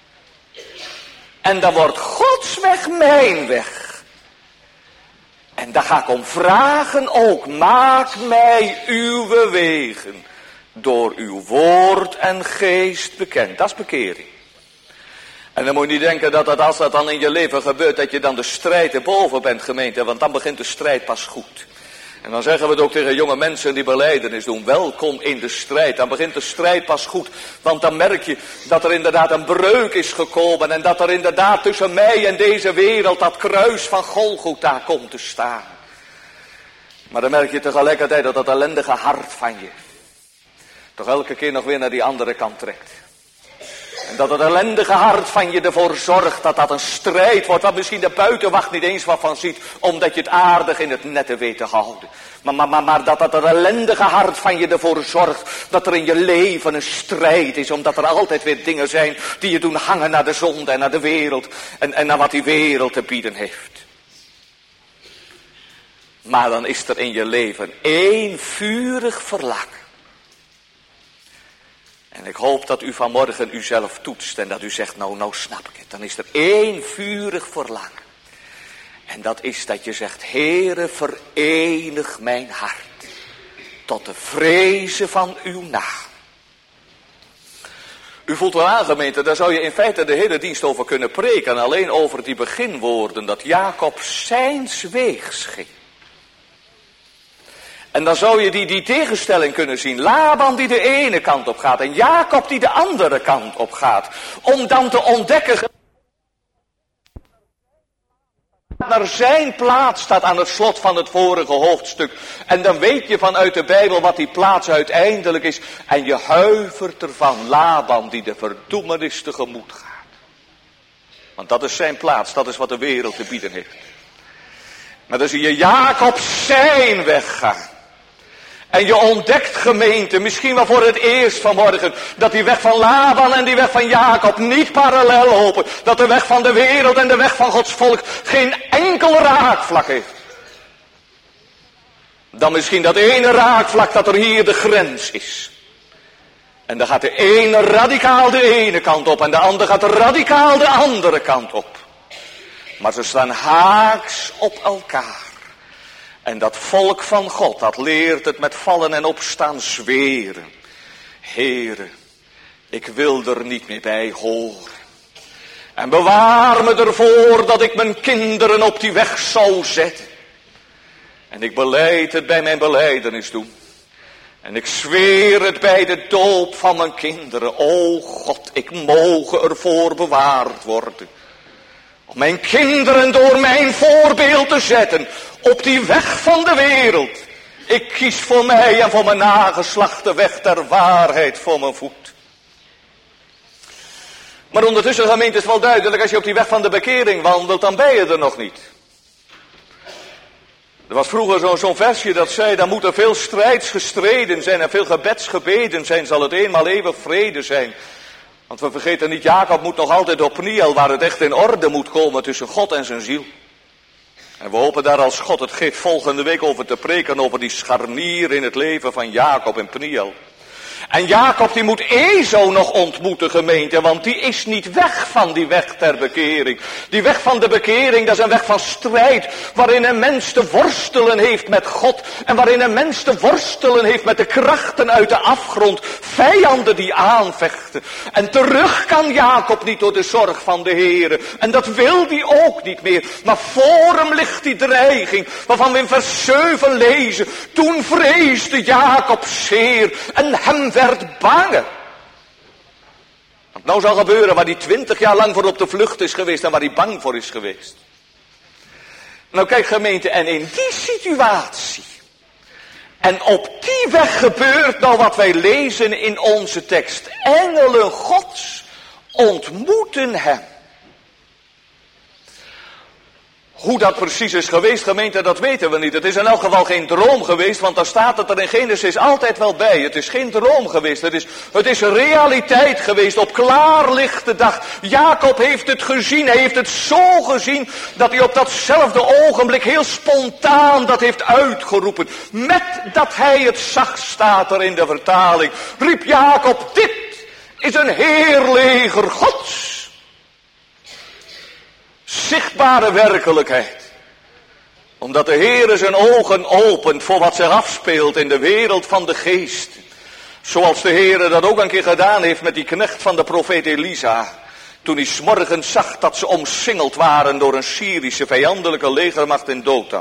En dan wordt Gods weg mijn weg. En daar ga ik om vragen ook. Maak mij uw wegen door uw woord en geest bekend. Dat is bekering. En dan moet je niet denken dat, dat als dat dan in je leven gebeurt, dat je dan de strijd erboven bent, gemeente. Want dan begint de strijd pas goed. En dan zeggen we het ook tegen jonge mensen die belijdenis doen. Welkom in de strijd. Dan begint de strijd pas goed. Want dan merk je dat er inderdaad een breuk is gekomen. En dat er inderdaad tussen mij en deze wereld dat kruis van Golgotha komt te staan. Maar dan merk je tegelijkertijd dat dat ellendige hart van je toch elke keer nog weer naar die andere kant trekt. En dat het ellendige hart van je ervoor zorgt dat dat een strijd wordt. Waar misschien de buitenwacht niet eens wat van ziet. Omdat je het aardig in het nette weet te houden. Maar, maar, maar, maar dat dat het ellendige hart van je ervoor zorgt. Dat er in je leven een strijd is. Omdat er altijd weer dingen zijn die je doen hangen naar de zonde en naar de wereld. En, en naar wat die wereld te bieden heeft. Maar dan is er in je leven één vurig verlangen. En ik hoop dat u vanmorgen uzelf toetst en dat u zegt, nou, nou snap ik het. Dan is er één vurig verlangen. En dat is dat je zegt, Heere, verenig mijn hart tot de vrezen van uw naam. U voelt wel aan, gemeente, daar zou je in feite de hele dienst over kunnen preken. Alleen over die beginwoorden, dat Jacob zijns weegs ging. En dan zou je die, die tegenstelling kunnen zien. Laban die de ene kant op gaat en Jacob die de andere kant op gaat. Om dan te ontdekken naar zijn plaats staat aan het slot van het vorige hoofdstuk. En dan weet je vanuit de Bijbel wat die plaats uiteindelijk is. En je huivert ervan, Laban die de verdoemenis tegemoet gaat. Want dat is zijn plaats, dat is wat de wereld te bieden heeft. Maar dan zie je Jacob zijn weg gaan. En je ontdekt, gemeente, misschien wel voor het eerst vanmorgen, dat die weg van Laban en die weg van Jacob niet parallel lopen. Dat de weg van de wereld en de weg van Gods volk geen enkel raakvlak heeft. Dan misschien dat ene raakvlak dat er hier de grens is. En dan gaat de ene radicaal de ene kant op en de andere gaat radicaal de andere kant op. Maar ze staan haaks op elkaar. En dat volk van God, dat leert het met vallen en opstaan zweren. Heere, ik wil er niet meer bij horen. En bewaar me ervoor dat ik mijn kinderen op die weg zou zetten. En ik belijd het bij mijn belijdenis doen. En ik zweer het bij de doop van mijn kinderen. O God, ik moge ervoor bewaard worden. Om mijn kinderen door mijn voorbeeld te zetten op die weg van de wereld. Ik kies voor mij en voor mijn nageslacht de weg der waarheid voor mijn voet. Maar ondertussen, gemeente, is wel duidelijk, als je op die weg van de bekering wandelt, dan ben je er nog niet. Er was vroeger zo, zo'n versje dat zei, dan moet er veel strijds gestreden zijn en veel gebeds gebeden zijn, zal het eenmaal eeuwig vrede zijn. Want we vergeten niet, Jacob moet nog altijd op Pniel, waar het echt in orde moet komen tussen God en zijn ziel. En we hopen daar als God het geeft volgende week over te preken, over die scharnier in het leven van Jacob en Pniel. En Jacob die moet Esau nog ontmoeten, gemeente, want die is niet weg van die weg ter bekering. Die weg van de bekering, dat is een weg van strijd, waarin een mens te worstelen heeft met God. En waarin een mens te worstelen heeft met de krachten uit de afgrond, vijanden die aanvechten. En terug kan Jacob niet door de zorg van de Heere. En dat wil hij ook niet meer. Maar voor hem ligt die dreiging, waarvan we in vers zeven lezen. Toen vreesde Jacob zeer en hem werd bange. Wat nou zal gebeuren waar hij twintig jaar lang voor op de vlucht is geweest en waar hij bang voor is geweest. Nou kijk gemeente, en in die situatie en op die weg gebeurt nou wat wij lezen in onze tekst. Engelen Gods ontmoeten hem. Hoe dat precies is geweest, gemeente, dat weten we niet. Het is in elk geval geen droom geweest, want daar staat het er in Genesis altijd wel bij. Het is geen droom geweest, het is, het is realiteit geweest op klaarlichte dag. Jacob heeft het gezien, hij heeft het zo gezien, dat hij op datzelfde ogenblik heel spontaan dat heeft uitgeroepen. Met dat hij het zag, staat er in de vertaling, riep Jacob, dit is een heerleger Gods. Zichtbare werkelijkheid. Omdat de Heer zijn ogen opent voor wat zich afspeelt in de wereld van de geest. Zoals de Heer dat ook een keer gedaan heeft met die knecht van de profeet Elisa. Toen hij 's morgens zag dat ze omsingeld waren door een Syrische vijandelijke legermacht in Dothan.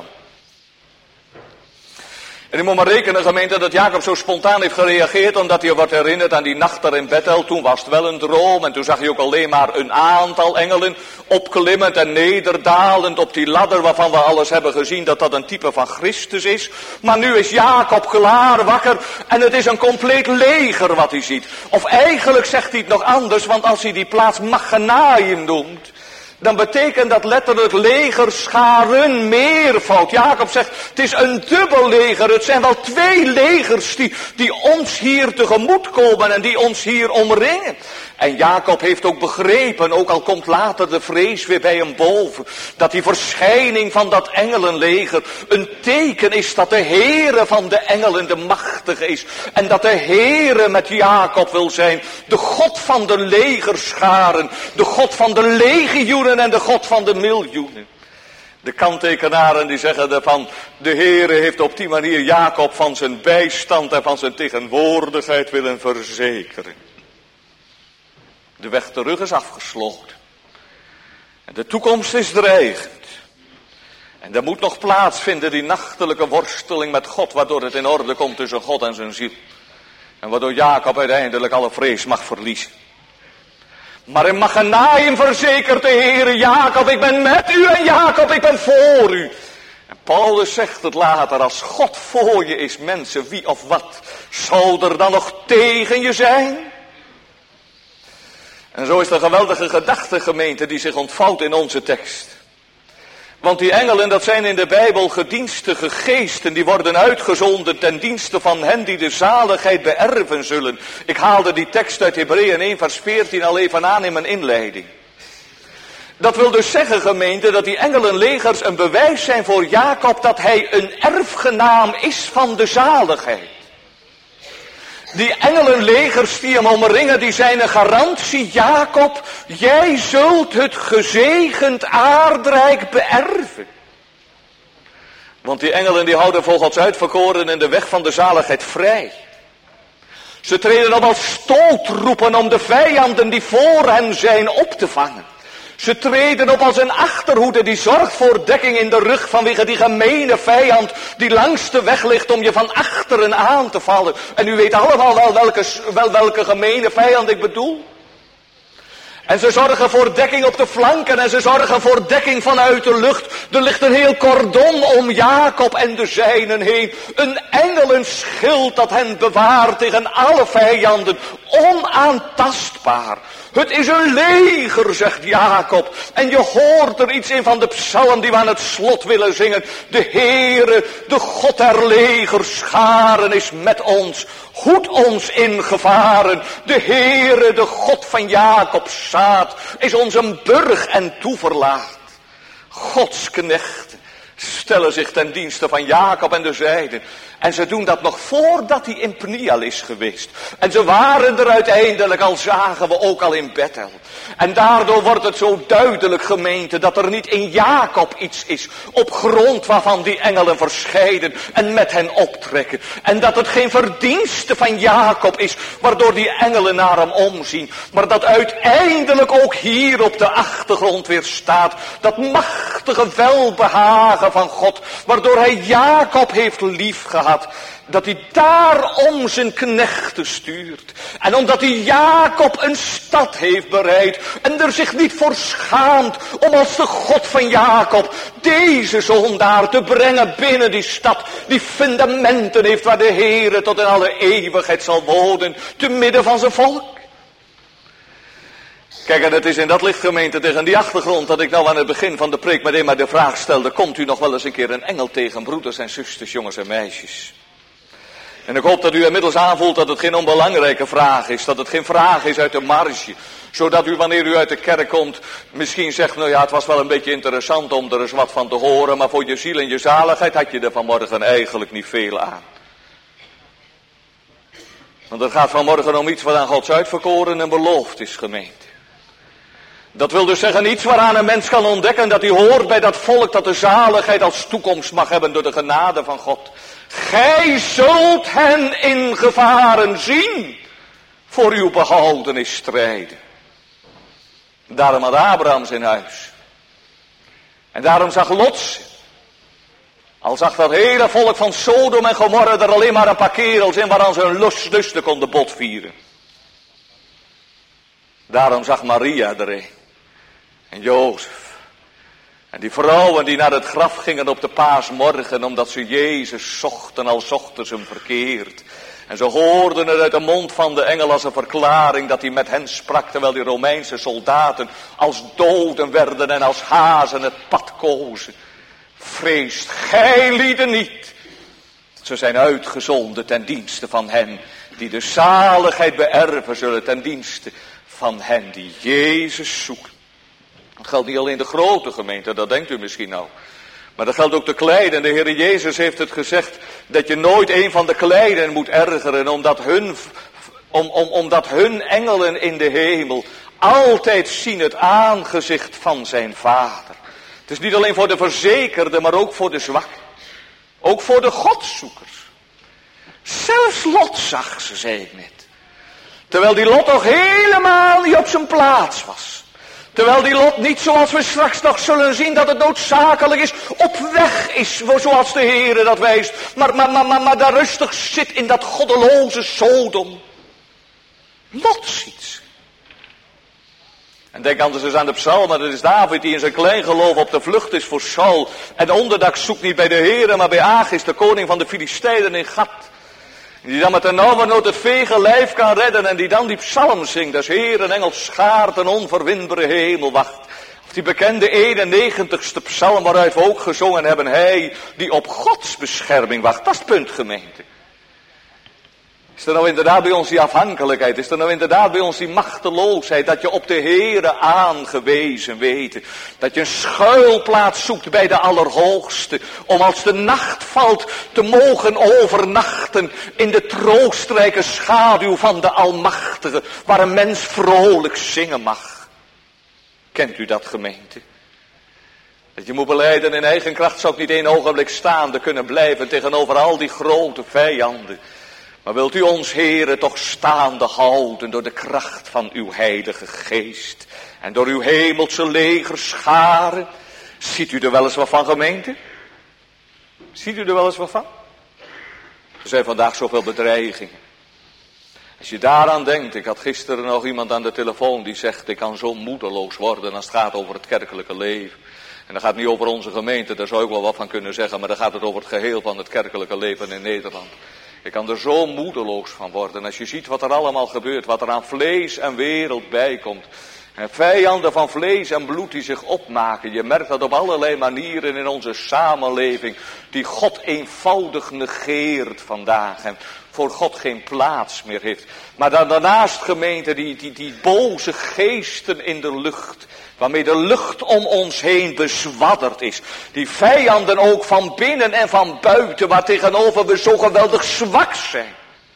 En u moet maar rekenen, gemeente, dat Jacob zo spontaan heeft gereageerd, omdat hij wordt herinnerd aan die nacht daar in Bethel. Toen was het wel een droom en toen zag hij ook alleen maar een aantal engelen opklimmend en nederdalend op die ladder waarvan we alles hebben gezien dat dat een type van Christus is. Maar nu is Jacob klaar wakker en het is een compleet leger wat hij ziet. Of eigenlijk zegt hij het nog anders, want als hij die plaats Maganaim noemt, dan betekent dat letterlijk legerscharen, meervoud. Jacob zegt, het is een dubbel leger. Het zijn wel twee legers die, die ons hier tegemoet komen en die ons hier omringen. En Jacob heeft ook begrepen, ook al komt later de vrees weer bij hem boven, dat die verschijning van dat engelenleger een teken is dat de Heere van de engelen de machtige is. En dat de Heere met Jacob wil zijn, de God van de legerscharen, de God van de legioenen en de God van de miljoenen. De kanttekenaren die zeggen ervan, de Heere heeft op die manier Jacob van zijn bijstand en van zijn tegenwoordigheid willen verzekeren. De weg terug is afgesloten. En de toekomst is dreigend. En er moet nog plaatsvinden die nachtelijke worsteling met God, waardoor het in orde komt tussen God en zijn ziel. En waardoor Jacob uiteindelijk alle vrees mag verliezen. Maar in Maganaim verzekert de Heere Jacob, ik ben met u en Jacob, ik ben voor u. En Paulus zegt het later, als God voor je is, mensen, wie of wat, zal er dan nog tegen je zijn? En zo is de geweldige gedachtegemeente die zich ontvouwt in onze tekst. Want die engelen, dat zijn in de Bijbel gedienstige geesten, die worden uitgezonden ten dienste van hen die de zaligheid beërven zullen. Ik haalde die tekst uit Hebreeën één vers veertien al even aan in mijn inleiding. Dat wil dus zeggen, gemeente, dat die engelenlegers een bewijs zijn voor Jacob dat hij een erfgenaam is van de zaligheid. Die engelenlegers die hem omringen, die zijn een garantie. Jacob, jij zult het gezegend aardrijk beërven. Want die engelen die houden voor Gods uitverkoren in de weg van de zaligheid vrij. Ze treden op als stootroepen om de vijanden die voor hen zijn op te vangen. Ze treden op als een achterhoede die zorgt voor dekking in de rug vanwege die gemene vijand die langs de weg ligt om je van achteren aan te vallen. En u weet allemaal wel welke, wel welke gemene vijand ik bedoel. En ze zorgen voor dekking op de flanken en ze zorgen voor dekking vanuit de lucht. Er ligt een heel cordon om Jacob en de zijnen heen. Een engelenschild dat hen bewaart tegen alle vijanden. Onaantastbaar. Het is een leger, zegt Jacob. En je hoort er iets in van de psalm die we aan het slot willen zingen. De Heere, de God der legerscharen is met ons. Hoed ons in gevaren. De Heere, de God van Jacob's zaad, is ons een burg en toeverlaat. Gods knechten stellen zich ten dienste van Jacob en de zijden. En ze doen dat nog voordat hij in Peniel is geweest. En ze waren er uiteindelijk, al zagen we ook al in Bethel. En daardoor wordt het zo duidelijk, gemeente, dat er niet in Jacob iets is op grond waarvan die engelen verscheiden en met hen optrekken. En dat het geen verdienste van Jacob is, waardoor die engelen naar hem omzien. Maar dat uiteindelijk ook hier op de achtergrond weer staat dat machtige welbehagen van God, waardoor hij Jacob heeft liefgehad. Dat hij daarom zijn knechten stuurt. En omdat hij Jacob een stad heeft bereid. En er zich niet voor schaamt om als de God van Jacob deze zondaar te brengen binnen die stad. Die fundamenten heeft waar de Heere tot in alle eeuwigheid zal wonen. Te midden van zijn volk. Kijk, en het is in dat licht, gemeente, tegen die achtergrond dat ik nou aan het begin van de preek meteen maar de vraag stelde: komt u nog wel eens een keer een engel tegen, broeders en zusters, jongens en meisjes? En ik hoop dat u inmiddels aanvoelt dat het geen onbelangrijke vraag is, dat het geen vraag is uit de marge, zodat u wanneer u uit de kerk komt misschien zegt: nou ja, het was wel een beetje interessant om er eens wat van te horen, maar voor je ziel en je zaligheid had je er vanmorgen eigenlijk niet veel aan. Want het gaat vanmorgen om iets wat aan Gods uitverkoren en beloofd is, gemeente. Dat wil dus zeggen iets waaraan een mens kan ontdekken dat hij hoort bij dat volk dat de zaligheid als toekomst mag hebben door de genade van God. Gij zult hen in gevaren zien, voor uw behoudenis strijden. Daarom had Abraham zijn huis. En daarom zag Lot, al zag dat hele volk van Sodom en Gomorra er alleen maar een paar kerels in waaraan ze hun lust, lusten konden botvieren. Daarom zag Maria er een. En Jozef. En die vrouwen die naar het graf gingen op de paasmorgen, omdat ze Jezus zochten, al zochten ze hem verkeerd. En ze hoorden het uit de mond van de engel als een verklaring dat hij met hen sprak, terwijl die Romeinse soldaten als doden werden en als hazen het pad kozen. Vreest gij lieden niet. Ze zijn uitgezonden ten dienste van hen die de zaligheid beërven zullen, ten dienste van hen die Jezus zoeken. Dat geldt niet alleen de grote gemeente, dat denkt u misschien nou. Maar dat geldt ook de kleine. En de Heer Jezus heeft het gezegd dat je nooit een van de kleinen moet ergeren, omdat hun, om, om, omdat hun engelen in de hemel altijd zien het aangezicht van zijn Vader. Het is niet alleen voor de verzekerden, maar ook voor de zwakken. Ook voor de godzoekers. Zelfs Lot zag ze, zei ik net. Terwijl die Lot nog helemaal niet op zijn plaats was. Terwijl die Lot niet, zoals we straks nog zullen zien, dat het noodzakelijk is, op weg is, zoals de Heere dat wijst. Maar, maar, maar, maar, maar daar rustig zit in dat goddeloze Sodom. Lot ziet ze. En denk anders eens aan de psalmen. Dat is David die in zijn klein geloof op de vlucht is voor Saul. En onderdak zoekt niet bij de Heere, maar bij Achis, de koning van de Filistijnen in Gat. Die dan met de nauwernood het vege lijf kan redden en die dan die psalm zingt. Dat is Heer, een engel schaart een onverwinbare hemelwacht. Of die bekende eenennegentigste psalm waaruit we ook gezongen hebben. Hij die op Gods bescherming wacht. Dat is het punt, gemeente. Is er nou inderdaad bij ons die afhankelijkheid? Is er nou inderdaad bij ons die machteloosheid? Dat je op de Heere aangewezen weet. Dat je een schuilplaats zoekt bij de Allerhoogste. Om als de nacht valt te mogen overnachten in de troostrijke schaduw van de Almachtige. Waar een mens vrolijk zingen mag. Kent u dat, gemeente? Dat je moet belijden in eigen kracht zou ik niet één ogenblik staande kunnen blijven tegenover al die grote vijanden. Maar wilt u ons, Heere, toch staande houden door de kracht van uw heilige geest. En door uw hemelse legerscharen. Ziet u er wel eens wat van, gemeente? Ziet u er wel eens wat van? Er zijn vandaag zoveel bedreigingen. Als je daaraan denkt, ik had gisteren nog iemand aan de telefoon die zegt, ik kan zo moedeloos worden als het gaat over het kerkelijke leven. En dat gaat niet over onze gemeente, daar zou ik wel wat van kunnen zeggen, maar dan gaat het over het geheel van het kerkelijke leven in Nederland. Ik kan er zo moedeloos van worden. Als je ziet wat er allemaal gebeurt. Wat er aan vlees en wereld bij komt. En vijanden van vlees en bloed die zich opmaken. Je merkt dat op allerlei manieren in onze samenleving. Die God eenvoudig negeert vandaag. En voor God geen plaats meer heeft. Maar dan daarnaast, gemeente, die, die, die boze geesten in de lucht. Waarmee de lucht om ons heen bezwadderd is. Die vijanden ook van binnen en van buiten. Waar tegenover we zo geweldig zwak zijn.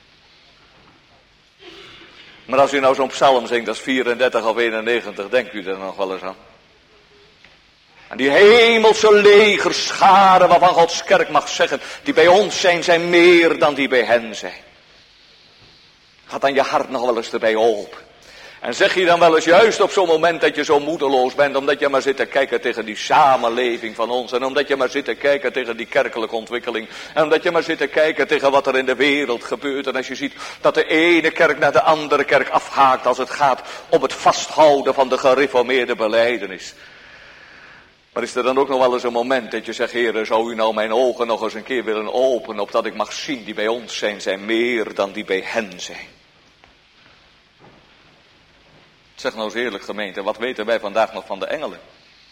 Maar als u nou zo'n psalm zingt, dat is vierendertig of eenennegentig. Denkt u er nog wel eens aan? En die hemelse legerscharen waarvan Gods kerk mag zeggen. Die bij ons zijn, zijn meer dan die bij hen zijn. Gaat dan je hart nog wel eens erbij open. En zeg je dan wel eens juist op zo'n moment dat je zo moedeloos bent, omdat je maar zit te kijken tegen die samenleving van ons. En omdat je maar zit te kijken tegen die kerkelijke ontwikkeling. En omdat je maar zit te kijken tegen wat er in de wereld gebeurt. En als je ziet dat de ene kerk naar de andere kerk afhaakt als het gaat om het vasthouden van de gereformeerde belijdenis. Maar is er dan ook nog wel eens een moment dat je zegt, Heere, zou u nou mijn ogen nog eens een keer willen openen, opdat ik mag zien die bij ons zijn, zijn meer dan die bij hen zijn. Zeg nou eens eerlijk gemeente, wat weten wij vandaag nog van de engelen?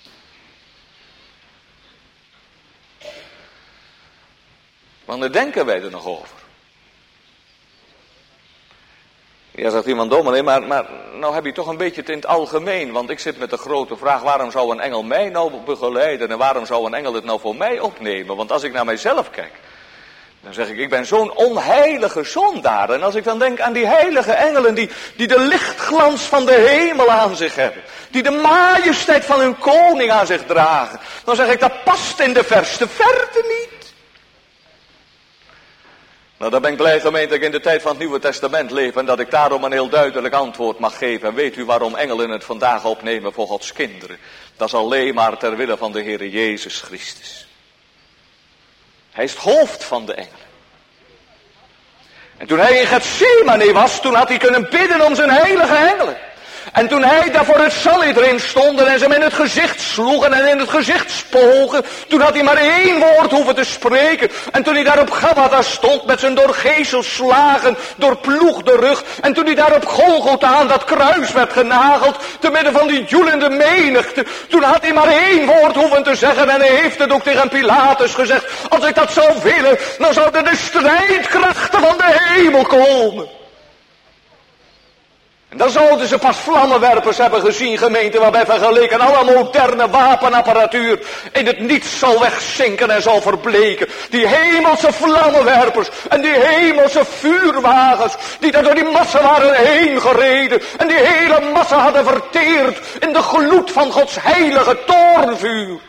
Wanneer denken wij er nog over? Ja, zegt iemand, dominee, maar, maar nou heb je toch een beetje het in het algemeen. Want ik zit met de grote vraag, waarom zou een engel mij nou begeleiden? En waarom zou een engel het nou voor mij opnemen? Want als ik naar mijzelf kijk, dan zeg ik, ik ben zo'n onheilige zondaar. En als ik dan denk aan die heilige engelen die, die de lichtglans van de hemel aan zich hebben. Die de majesteit van hun koning aan zich dragen. Dan zeg ik, dat past in de verste verte niet. Nou, dan ben ik blij gemeente dat ik in de tijd van het Nieuwe Testament leef en dat ik daarom een heel duidelijk antwoord mag geven. En weet u waarom engelen het vandaag opnemen voor Gods kinderen? Dat is alleen maar ter wille van de Heere Jezus Christus. Hij is het hoofd van de engelen. En toen hij in Gethsemane was, toen had hij kunnen bidden om zijn heilige engelen. En toen hij daar voor het Sanhedrin stond en ze hem in het gezicht sloegen en in het gezicht spogen, toen had hij maar één woord hoeven te spreken. En toen hij daar op Gabbatha stond met zijn door gezelslagen, doorploegde rug. En toen hij daar op Golgotha aan dat kruis werd genageld, te midden van die joelende menigte. Toen had hij maar één woord hoeven te zeggen en hij heeft het ook tegen Pilatus gezegd. Als ik dat zou willen, dan zouden de strijdkrachten van de hemel komen. En dan zouden ze pas vlammenwerpers hebben gezien, gemeente, waarbij vergeleken alle moderne wapenapparatuur in het niets zal wegzinken en zal verbleken. Die hemelse vlammenwerpers en die hemelse vuurwagens, die daar door die massa waren heen gereden en die hele massa hadden verteerd in de gloed van Gods heilige toornvuur.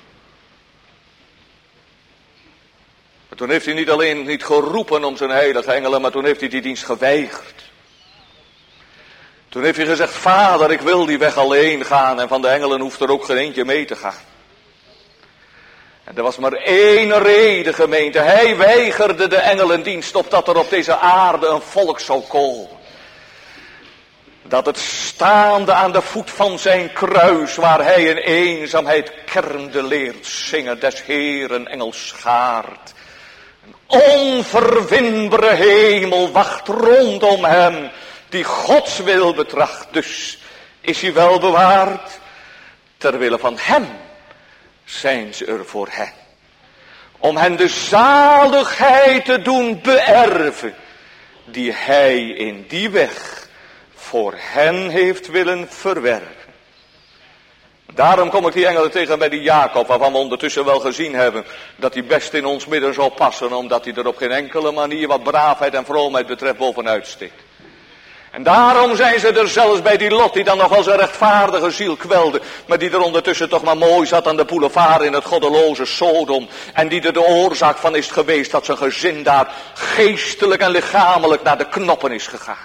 Maar toen heeft hij niet alleen niet geroepen om zijn heilige engelen, maar toen heeft hij die dienst geweigerd. Toen heeft hij gezegd, Vader, ik wil die weg alleen gaan en van de engelen hoeft er ook geen eentje mee te gaan. En er was maar één reden, gemeente. Hij weigerde de engelendienst opdat er op deze aarde een volk zou komen. Dat het staande aan de voet van zijn kruis, waar hij in eenzaamheid kermde, leert zingen des Heeren engelschaart. Een onverwinbare hemel wacht rondom hem, die Gods wil betracht. Dus is hij wel bewaard. Ter wille van hem zijn ze er voor hen. Om hen de zaligheid te doen beërven, die hij in die weg voor hen heeft willen verwerven. Daarom kom ik die engelen tegen bij die Jacob, waarvan we ondertussen wel gezien hebben dat hij best in ons midden zou passen, omdat hij er op geen enkele manier wat braafheid en vroomheid betreft bovenuit steekt. En daarom zijn ze er zelfs bij die Lot, die dan nog wel zijn rechtvaardige ziel kwelde, maar die er ondertussen toch maar mooi zat aan de boulevard in het goddeloze Sodom, en die er de oorzaak van is geweest dat zijn gezin daar geestelijk en lichamelijk naar de knoppen is gegaan.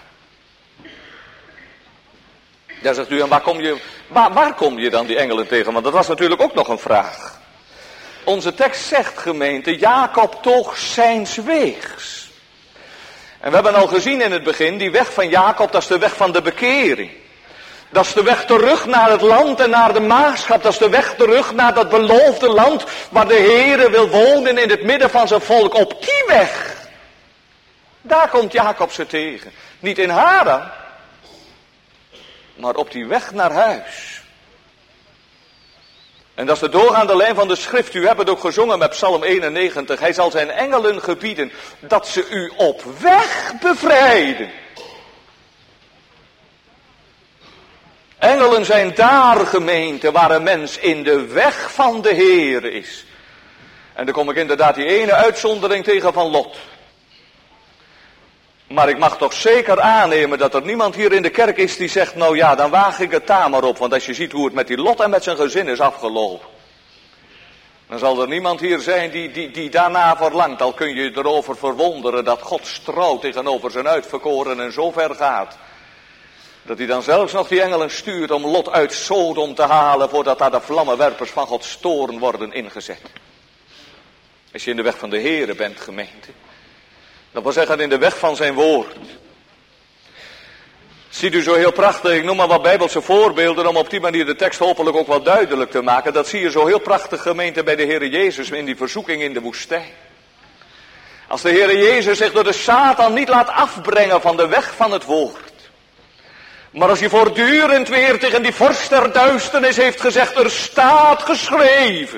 Ja, zegt u, en waar kom je, waar, waar kom je dan die engelen tegen? Want dat was natuurlijk ook nog een vraag. Onze tekst zegt, gemeente, Jacob toog zijns weegs. En we hebben al gezien in het begin, die weg van Jacob, dat is de weg van de bekering. Dat is de weg terug naar het land en naar de maagschap. Dat is de weg terug naar dat beloofde land waar de Heere wil wonen in het midden van zijn volk. Op die weg, daar komt Jacob ze tegen. Niet in Haran, maar op die weg naar huis. En dat is de doorgaande lijn van de schrift. U hebt het ook gezongen met Psalm eenennegentig. Hij zal zijn engelen gebieden dat ze u op weg bevrijden. Engelen zijn daar, gemeente, waar een mens in de weg van de Heere is. En dan kom ik inderdaad die ene uitzondering tegen van Lot. Maar ik mag toch zeker aannemen dat er niemand hier in de kerk is die zegt, nou ja, dan waag ik het daar maar op. Want als je ziet hoe het met die Lot en met zijn gezin is afgelopen, dan zal er niemand hier zijn die, die, die daarna verlangt. Al kun je je erover verwonderen dat Gods trouw tegenover zijn uitverkorenen zo ver gaat, dat hij dan zelfs nog die engelen stuurt om Lot uit Sodom te halen, voordat daar de vlammenwerpers van Gods toorn worden ingezet. Als je in de weg van de Heere bent, gemeente, dat wil zeggen in de weg van zijn woord. Ziet u zo heel prachtig, ik noem maar wat bijbelse voorbeelden om op die manier de tekst hopelijk ook wat duidelijk te maken. Dat zie je zo heel prachtig, gemeente, bij de Heere Jezus in die verzoeking in de woestijn. Als de Heere Jezus zich door de Satan niet laat afbrengen van de weg van het woord, Maar als hij voortdurend weer tegen die vorst der duisternis heeft gezegd, er staat geschreven.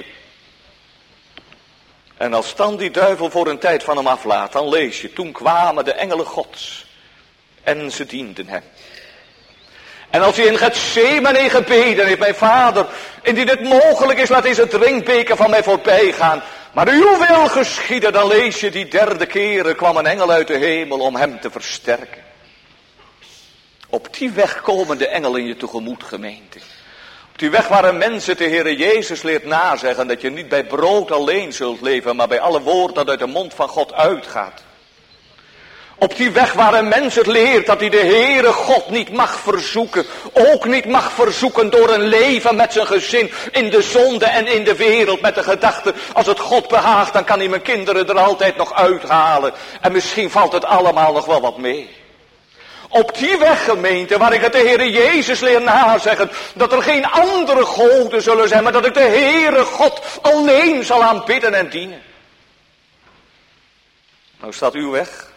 En als dan die duivel voor een tijd van hem aflaat, dan lees je, toen kwamen de engelen Gods en ze dienden hem. En als hij in Getsemane gebeden heeft, mijn vader, indien het mogelijk is, laat deze drinkbeker van mij voorbij gaan. Maar uw wil geschieden, dan lees je, die derde keren kwam een engel uit de hemel om hem te versterken. Op die weg komen de engelen in je tegemoet, gemeente. Op die weg waar een mens het de Heere Jezus leert nazeggen, dat je niet bij brood alleen zult leven, maar bij alle woord dat uit de mond van God uitgaat. Op die weg waar een mens het leert dat hij de Heere God niet mag verzoeken. Ook niet mag verzoeken door een leven met zijn gezin in de zonde en in de wereld. Met de gedachte, als het God behaagt, dan kan hij mijn kinderen er altijd nog uithalen. En misschien valt het allemaal nog wel wat mee. Op die weg, gemeente, waar ik het de Heere Jezus leer nazeggen, dat er geen andere goden zullen zijn, maar dat ik de Heere God alleen zal aanbidden en dienen. Nou staat uw weg.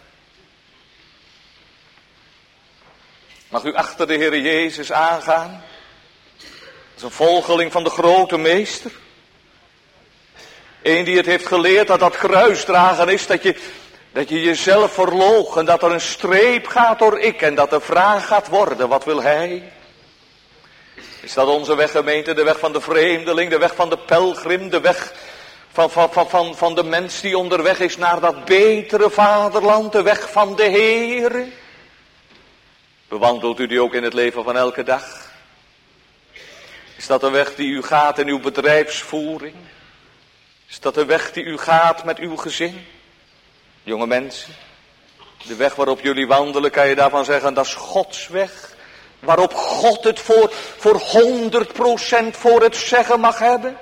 Mag u achter de Heere Jezus aangaan? Als een volgeling van de grote meester. Eén die het heeft geleerd dat dat kruisdragen is, dat je, dat je jezelf verloochent en dat er een streep gaat door ik en dat de vraag gaat worden, wat wil hij? Is dat onze weg, gemeente, de weg van de vreemdeling, de weg van de pelgrim, de weg van, van, van, van, van de mens die onderweg is naar dat betere vaderland, de weg van de Heere? Bewandelt u die ook in het leven van elke dag? Is dat een weg die u gaat in uw bedrijfsvoering? Is dat een weg die u gaat met uw gezin? Jonge mensen, de weg waarop jullie wandelen, kan je daarvan zeggen, dat is Gods weg. Waarop God het voor, voor honderd procent voor het zeggen mag hebben.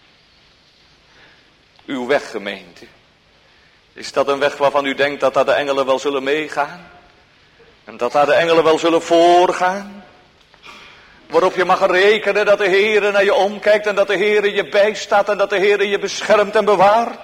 Uw weg, gemeente. Is dat een weg waarvan u denkt dat daar de engelen wel zullen meegaan? En dat daar de engelen wel zullen voorgaan. Waarop je mag rekenen dat de Heere naar je omkijkt en dat de Heere je bijstaat en dat de Heere je beschermt en bewaart.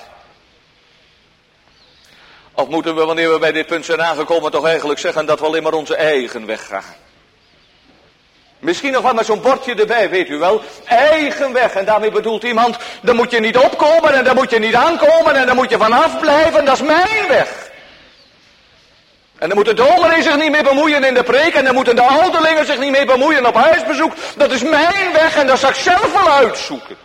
Of moeten we, wanneer we bij dit punt zijn aangekomen, toch eigenlijk zeggen dat we alleen maar onze eigen weg gaan? Misschien nog wel met zo'n bordje erbij, weet u wel. Eigen weg. En daarmee bedoelt iemand, daar moet je niet opkomen en daar moet je niet aankomen en daar moet je vanaf blijven. Dat is mijn weg. En dan moet de dominee zich niet meer bemoeien in de preek. En dan moeten de ouderlingen zich niet meer bemoeien op huisbezoek. Dat is mijn weg en dat zal ik zelf wel uitzoeken.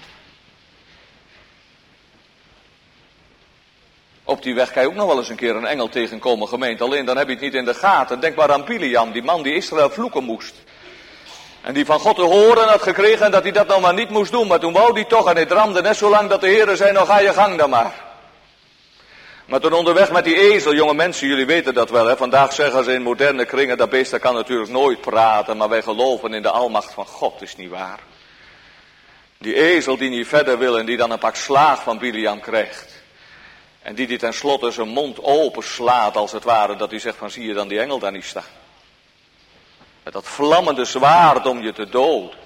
Op die weg kan je ook nog wel eens een keer een engel tegenkomen, gemeente. Alleen dan heb je het niet in de gaten. Denk maar aan Biliam, die man die Israël vloeken moest. En die van God te horen had gekregen dat hij dat nou maar niet moest doen. Maar toen wou hij toch en hij dramde net zo lang dat de Heere zei, nou ga je gang dan maar. Maar toen onderweg met die ezel, jonge mensen, jullie weten dat wel, hè? Vandaag zeggen ze in moderne kringen, dat beest dat kan natuurlijk nooit praten, maar wij geloven in de almacht van God, is niet waar. Die ezel die niet verder wil en die dan een pak slaag van Biliam krijgt. En die die tenslotte zijn mond open slaat, als het ware, dat hij zegt van, zie je dan die engel daar niet staan? Met dat vlammende zwaard om je te doden.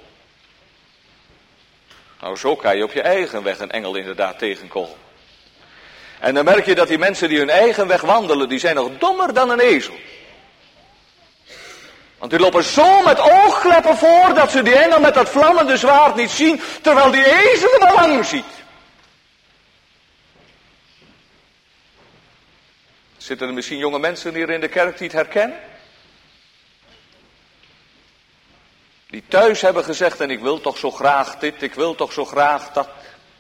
Nou, zo kan je op je eigen weg een engel inderdaad tegenkomen. En dan merk je dat die mensen die hun eigen weg wandelen, die zijn nog dommer dan een ezel. Want die lopen zo met oogkleppen voor, dat ze die engel met dat vlammende zwaard niet zien, terwijl die ezel hem al lang ziet. Zitten er misschien jonge mensen hier in de kerk die het herkennen? Die thuis hebben gezegd, en ik wil toch zo graag dit, ik wil toch zo graag dat.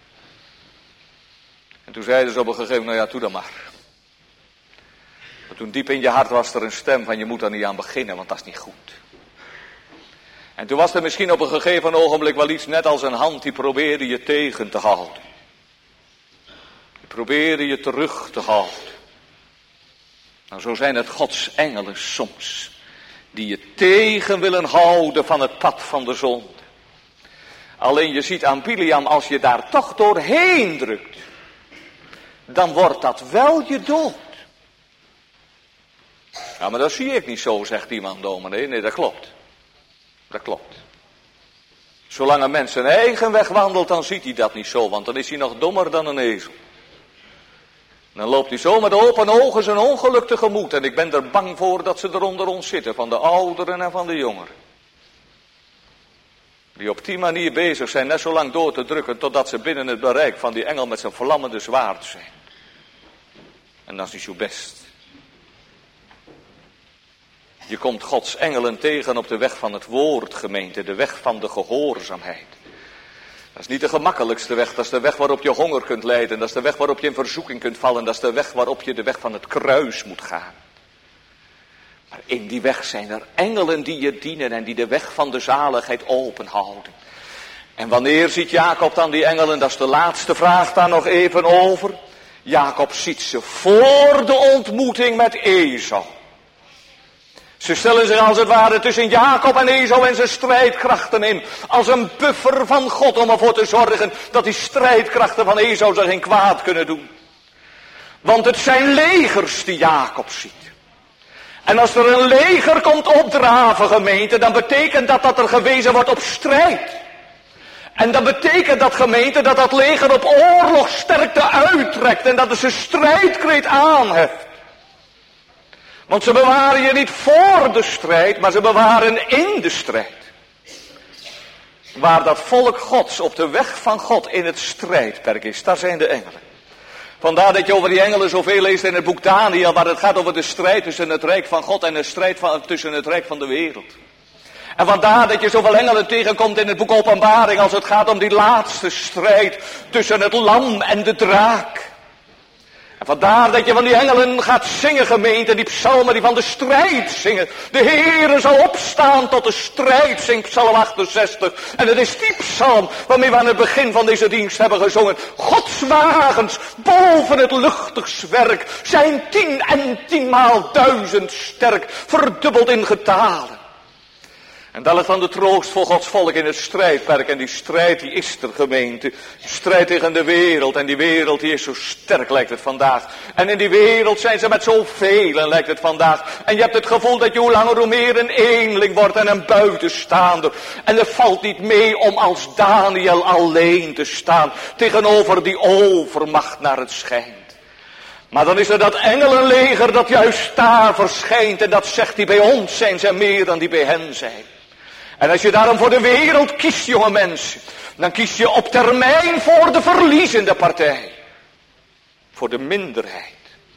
En toen zeiden ze op een gegeven moment, nou ja, doe dan maar. Maar toen diep in je hart was er een stem van, je moet er niet aan beginnen, want dat is niet goed. En toen was er misschien op een gegeven ogenblik wel iets net als een hand die probeerde je tegen te houden. Die probeerde je terug te houden. Nou, zo zijn het Gods engelen soms. Die je tegen willen houden van het pad van de zonde. Alleen je ziet aan Biliam, als je daar toch doorheen drukt. Dan wordt dat wel je dood. Ja, maar dat zie ik niet zo, zegt iemand, dominee. Nee, dat klopt. Dat klopt. Zolang een mens zijn eigen weg wandelt, dan ziet hij dat niet zo. Want dan is hij nog dommer dan een ezel. Dan loopt hij zo met open ogen zijn ongeluk tegemoet. En ik ben er bang voor dat ze er onder ons zitten. Van de ouderen en van de jongeren. Die op die manier bezig zijn net zo lang door te drukken. Totdat ze binnen het bereik van die engel met zijn vlammende zwaard zijn. En dat is niet zo best. Je komt Gods engelen tegen op de weg van het woord, gemeente. De weg van de gehoorzaamheid. Dat is niet de gemakkelijkste weg. Dat is de weg waarop je honger kunt lijden. Dat is de weg waarop je in verzoeking kunt vallen. Dat is de weg waarop je de weg van het kruis moet gaan. Maar in die weg zijn er engelen die je dienen en die de weg van de zaligheid openhouden. En wanneer ziet Jacob dan die engelen? Dat is de laatste vraag daar nog even over. Jacob ziet ze voor de ontmoeting met Esau. Ze stellen zich als het ware tussen Jacob en Esau en zijn strijdkrachten in. Als een buffer van God om ervoor te zorgen dat die strijdkrachten van Esau zich geen kwaad kunnen doen. Want het zijn legers die Jacob ziet. En als er een leger komt opdraven, gemeente, dan betekent dat dat er gewezen wordt op strijd. En dat betekent dat, gemeente, dat dat leger op oorlogssterkte uittrekt en dat het zijn strijdkreet aanheft. Want ze bewaren je niet voor de strijd, maar ze bewaren in de strijd. Waar dat volk Gods op de weg van God in het strijdperk is, daar zijn de engelen. Vandaar dat je over die engelen zoveel leest in het boek Daniel, waar het gaat over de strijd tussen het rijk van God en de strijd van, tussen het rijk van de wereld. En vandaar dat je zoveel engelen tegenkomt in het boek Openbaring, als het gaat om die laatste strijd tussen het lam en de draak. En vandaar dat je van die engelen gaat zingen, gemeente, die psalmen die van de strijd zingen. De Heere zal opstaan tot de strijd, zingt psalm achtenzestig. En het is die psalm waarmee we aan het begin van deze dienst hebben gezongen. Gods wagens boven het luchtigswerk zijn tien en tienmaal duizend sterk, verdubbeld in getalen. En dat ligt dan de troost voor Gods volk in het strijdperk. En die strijd die is er, gemeente. Strijd tegen de wereld. En die wereld die is zo sterk, lijkt het vandaag. En in die wereld zijn ze met zoveel, lijkt het vandaag. En je hebt het gevoel dat je hoe langer hoe meer een eenling wordt en een buitenstaander. En het valt niet mee om als Daniel alleen te staan tegenover die overmacht naar het schijnt. Maar dan is er dat engelenleger dat juist daar verschijnt. En dat zegt, die bij ons zijn, zijn meer dan die bij hen zijn. En als je daarom voor de wereld kiest, jonge mensen, dan kies je op termijn voor de verliezende partij. Voor de minderheid.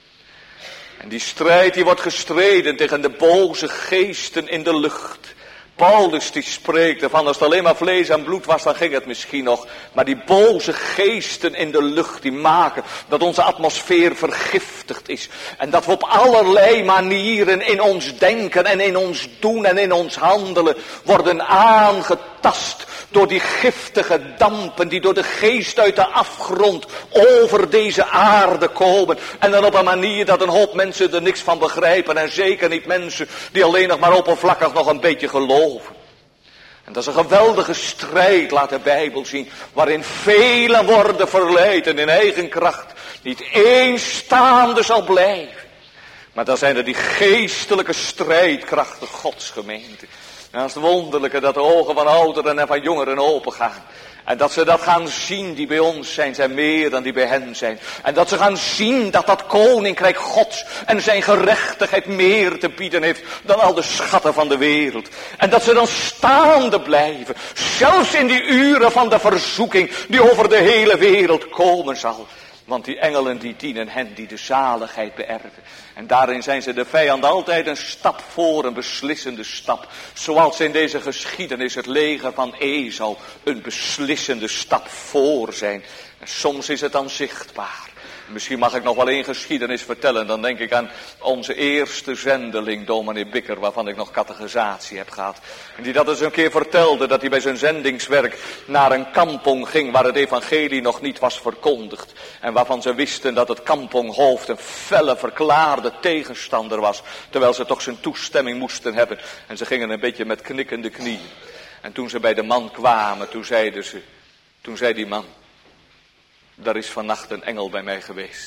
En die strijd die wordt gestreden tegen de boze geesten in de lucht. Paulus die spreekt ervan, als het alleen maar vlees en bloed was, dan ging het misschien nog. Maar die boze geesten in de lucht, die maken dat onze atmosfeer vergiftigd is. En dat we op allerlei manieren in ons denken en in ons doen en in ons handelen worden aangetast door die giftige dampen die door de geest uit de afgrond over deze aarde komen. En dan op een manier dat een hoop mensen er niks van begrijpen. En zeker niet mensen die alleen nog maar oppervlakkig nog een beetje geloven. En dat is een geweldige strijd, laat de Bijbel zien, waarin velen worden verleid en in eigen kracht niet één staande zal blijven. Maar dan zijn er die geestelijke strijdkrachten Gods gemeente. En dat is het wonderlijke dat de ogen van ouderen en van jongeren open gaan. En dat ze dat gaan zien die bij ons zijn, zijn meer dan die bij hen zijn. En dat ze gaan zien dat dat koninkrijk Gods en zijn gerechtigheid meer te bieden heeft dan al de schatten van de wereld. En dat ze dan staande blijven, zelfs in die uren van de verzoeking die over de hele wereld komen zal. Want die engelen die dienen hen die de zaligheid beërven. En daarin zijn ze de vijand altijd een stap voor, een beslissende stap. Zoals in deze geschiedenis het leger van Esau een beslissende stap voor zijn. En soms is het dan zichtbaar. Misschien mag ik nog wel één geschiedenis vertellen. Dan denk ik aan onze eerste zendeling, dominee Bikker, waarvan ik nog catechisatie heb gehad. En die dat eens een keer vertelde, dat hij bij zijn zendingswerk naar een kampong ging waar het evangelie nog niet was verkondigd. En waarvan ze wisten dat het kamponghoofd een felle verklaarde tegenstander was. Terwijl ze toch zijn toestemming moesten hebben. En ze gingen een beetje met knikkende knieën. En toen ze bij de man kwamen, toen zeiden ze, toen zei die man: daar is vannacht een engel bij mij geweest.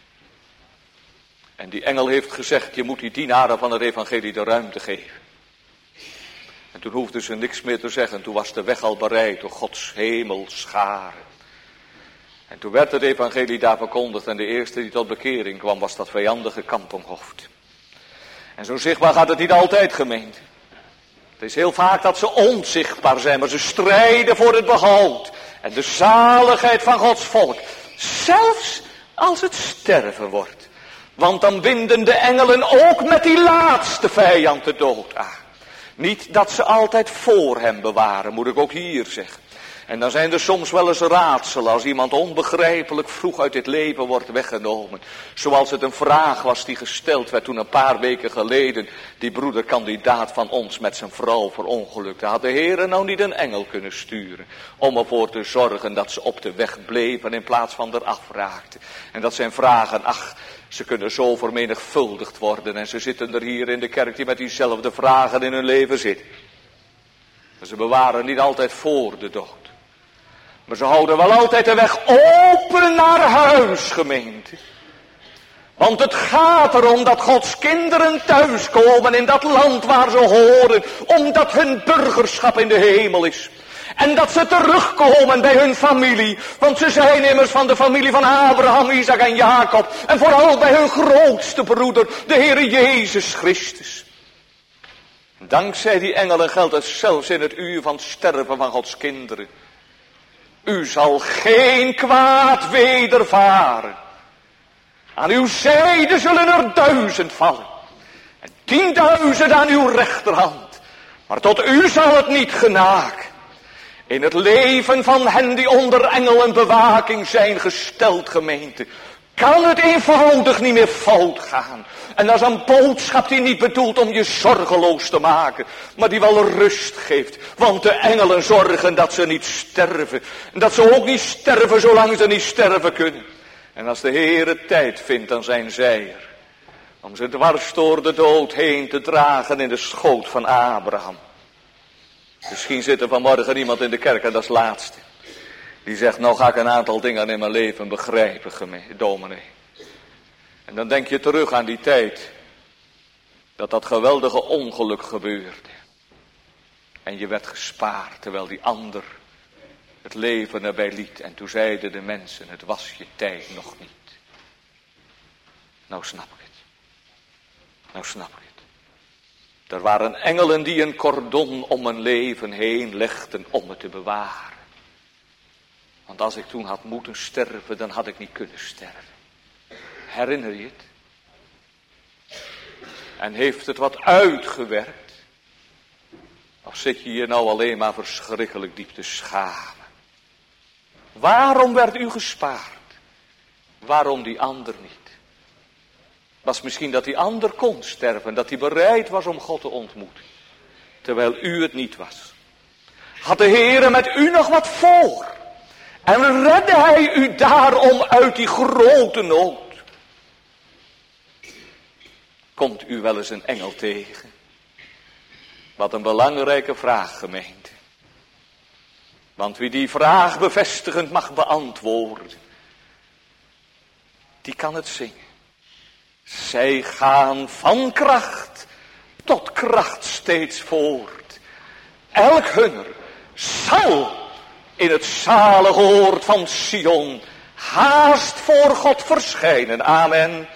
En die engel heeft gezegd, je moet die dienaren van het evangelie de ruimte geven. En toen hoefden ze niks meer te zeggen. Toen was de weg al bereid door Gods hemelscharen. En toen werd het evangelie daar verkondigd en de eerste die tot bekering kwam was dat vijandige kamponghoofd. En zo zichtbaar gaat het niet altijd, gemeente. Het is heel vaak dat ze onzichtbaar zijn, maar ze strijden voor het behoud en de zaligheid van Gods volk. Zelfs als het sterven wordt. Want dan binden de engelen ook met die laatste vijand de dood aan. Niet dat ze altijd voor hem bewaren, moet ik ook hier zeggen. En dan zijn er soms wel eens raadselen als iemand onbegrijpelijk vroeg uit dit leven wordt weggenomen. Zoals het een vraag was die gesteld werd toen een paar weken geleden die broederkandidaat van ons met zijn vrouw verongelukte. Had de Heere nou niet een engel kunnen sturen om ervoor te zorgen dat ze op de weg bleven in plaats van eraf raakten. En dat zijn vragen, ach, ze kunnen zo vermenigvuldigd worden en ze zitten er hier in de kerk die met diezelfde vragen in hun leven zitten. Maar ze bewaren niet altijd voor de dood. Maar ze houden wel altijd de weg open naar huis, gemeente. Want het gaat erom dat Gods kinderen thuiskomen in dat land waar ze horen. Omdat hun burgerschap in de hemel is. En dat ze terugkomen bij hun familie. Want ze zijn immers van de familie van Abraham, Isaac en Jacob. En vooral bij hun grootste broeder, de Heere Jezus Christus. Dankzij die engelen geldt het zelfs in het uur van sterven van Gods kinderen. U zal geen kwaad wedervaren. Aan uw zijde zullen er duizend vallen. En tienduizend aan uw rechterhand. Maar tot u zal het niet genaken. In het leven van hen die onder engelenbewaking zijn gesteld, gemeente, kan het eenvoudig niet meer fout gaan. En dat is een boodschap die niet bedoelt om je zorgeloos te maken, maar die wel rust geeft. Want de engelen zorgen dat ze niet sterven. En dat ze ook niet sterven zolang ze niet sterven kunnen. En als de Heere tijd vindt, dan zijn zij er. Om ze dwars door de dood heen te dragen in de schoot van Abraham. Misschien zit er vanmorgen iemand in de kerk, en dat is het laatste. Die zegt, nou ga ik een aantal dingen in mijn leven begrijpen, dominee. En dan denk je terug aan die tijd. Dat dat geweldige ongeluk gebeurde. En je werd gespaard, terwijl die ander het leven erbij liet. En toen zeiden de mensen, het was je tijd nog niet. Nou snap ik het. Nou snap ik het. Er waren engelen die een cordon om mijn leven heen legden om het te bewaren. Want als ik toen had moeten sterven, dan had ik niet kunnen sterven. Herinner je het? En heeft het wat uitgewerkt? Of zit je hier nou alleen maar verschrikkelijk diep te schamen? Waarom werd u gespaard? Waarom die ander niet? Was misschien dat die ander kon sterven, dat hij bereid was om God te ontmoeten. Terwijl u het niet was. Had de Heere met u nog wat voor? En redde hij u daarom uit die grote nood? Komt u wel eens een engel tegen? Wat een belangrijke vraag, gemeente. Want wie die vraag bevestigend mag beantwoorden, die kan het zingen. Zij gaan van kracht tot kracht steeds voort. Elk hunner zal in het zalige oord van Sion haast voor God verschijnen. Amen.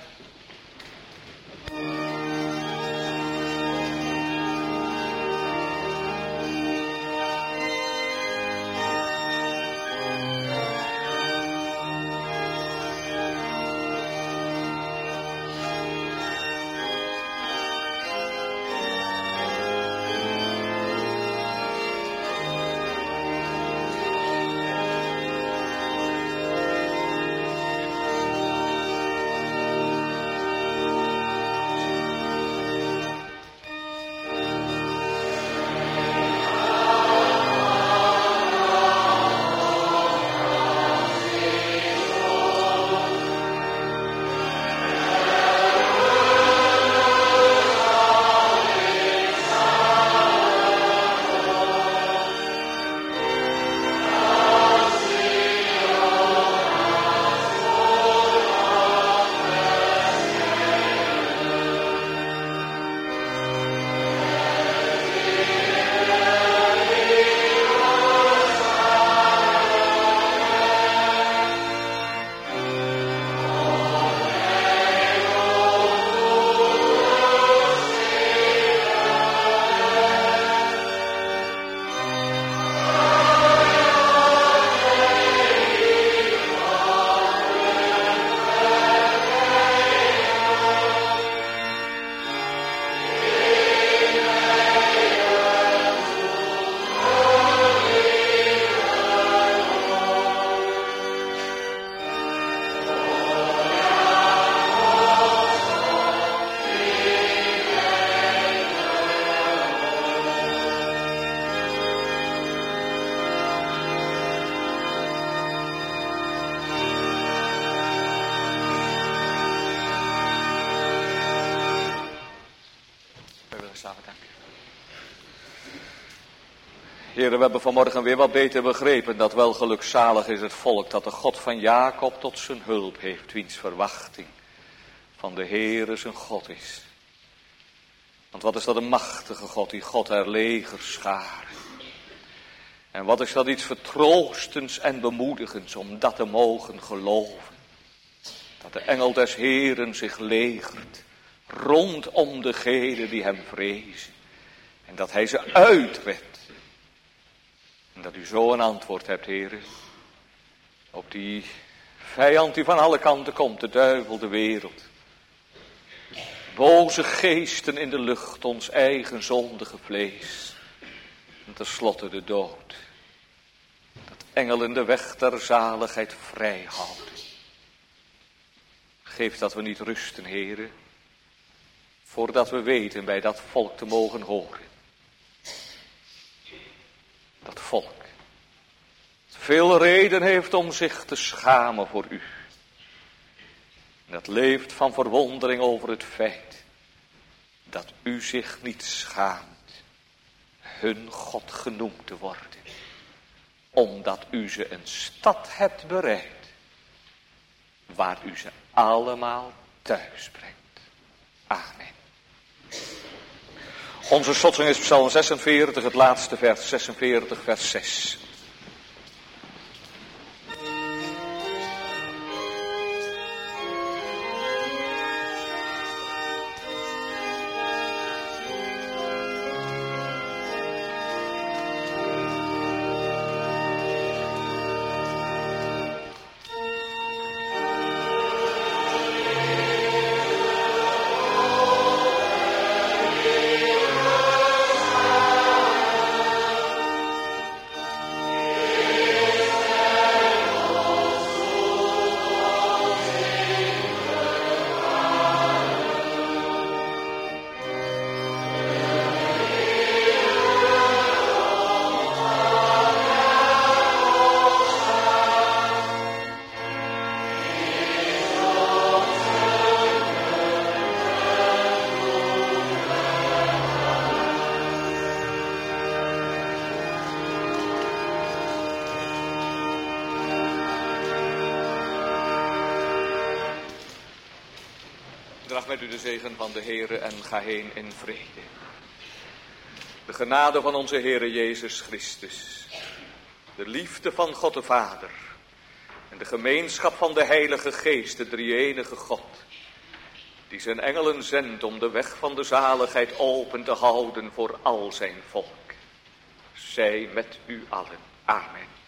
Heren, we hebben vanmorgen weer wat beter begrepen dat wel gelukzalig is het volk dat de God van Jacob tot zijn hulp heeft, wiens verwachting van de Heere zijn God is. Want wat is dat een machtige God, die God der legers scharen. En wat is dat iets vertroostends en bemoedigends om dat te mogen geloven. Dat de engel des Heeren zich legert rondom degenen die hem vrezen. En dat hij ze uitredt. En dat u zo een antwoord hebt, heren, op die vijand die van alle kanten komt, de duivel, de wereld. Boze geesten in de lucht, ons eigen zondige vlees. En tenslotte de dood. Dat engelen de weg der zaligheid vrij houden. Geef dat we niet rusten, heren, voordat we weten bij dat volk te mogen horen. Dat volk, dat veel reden heeft om zich te schamen voor u. En dat leeft van verwondering over het feit dat u zich niet schaamt hun God genoemd te worden. Omdat u ze een stad hebt bereid waar u ze allemaal thuis brengt. Amen. Onze slotzing is Psalm zesenveertig, het laatste vers, zesenveertig vers zes. Draag met u de zegen van de Heere en ga heen in vrede. De genade van onze Heere Jezus Christus, de liefde van God de Vader en de gemeenschap van de Heilige Geest, de drie-enige God, die zijn engelen zendt om de weg van de zaligheid open te houden voor al zijn volk, zij met u allen. Amen.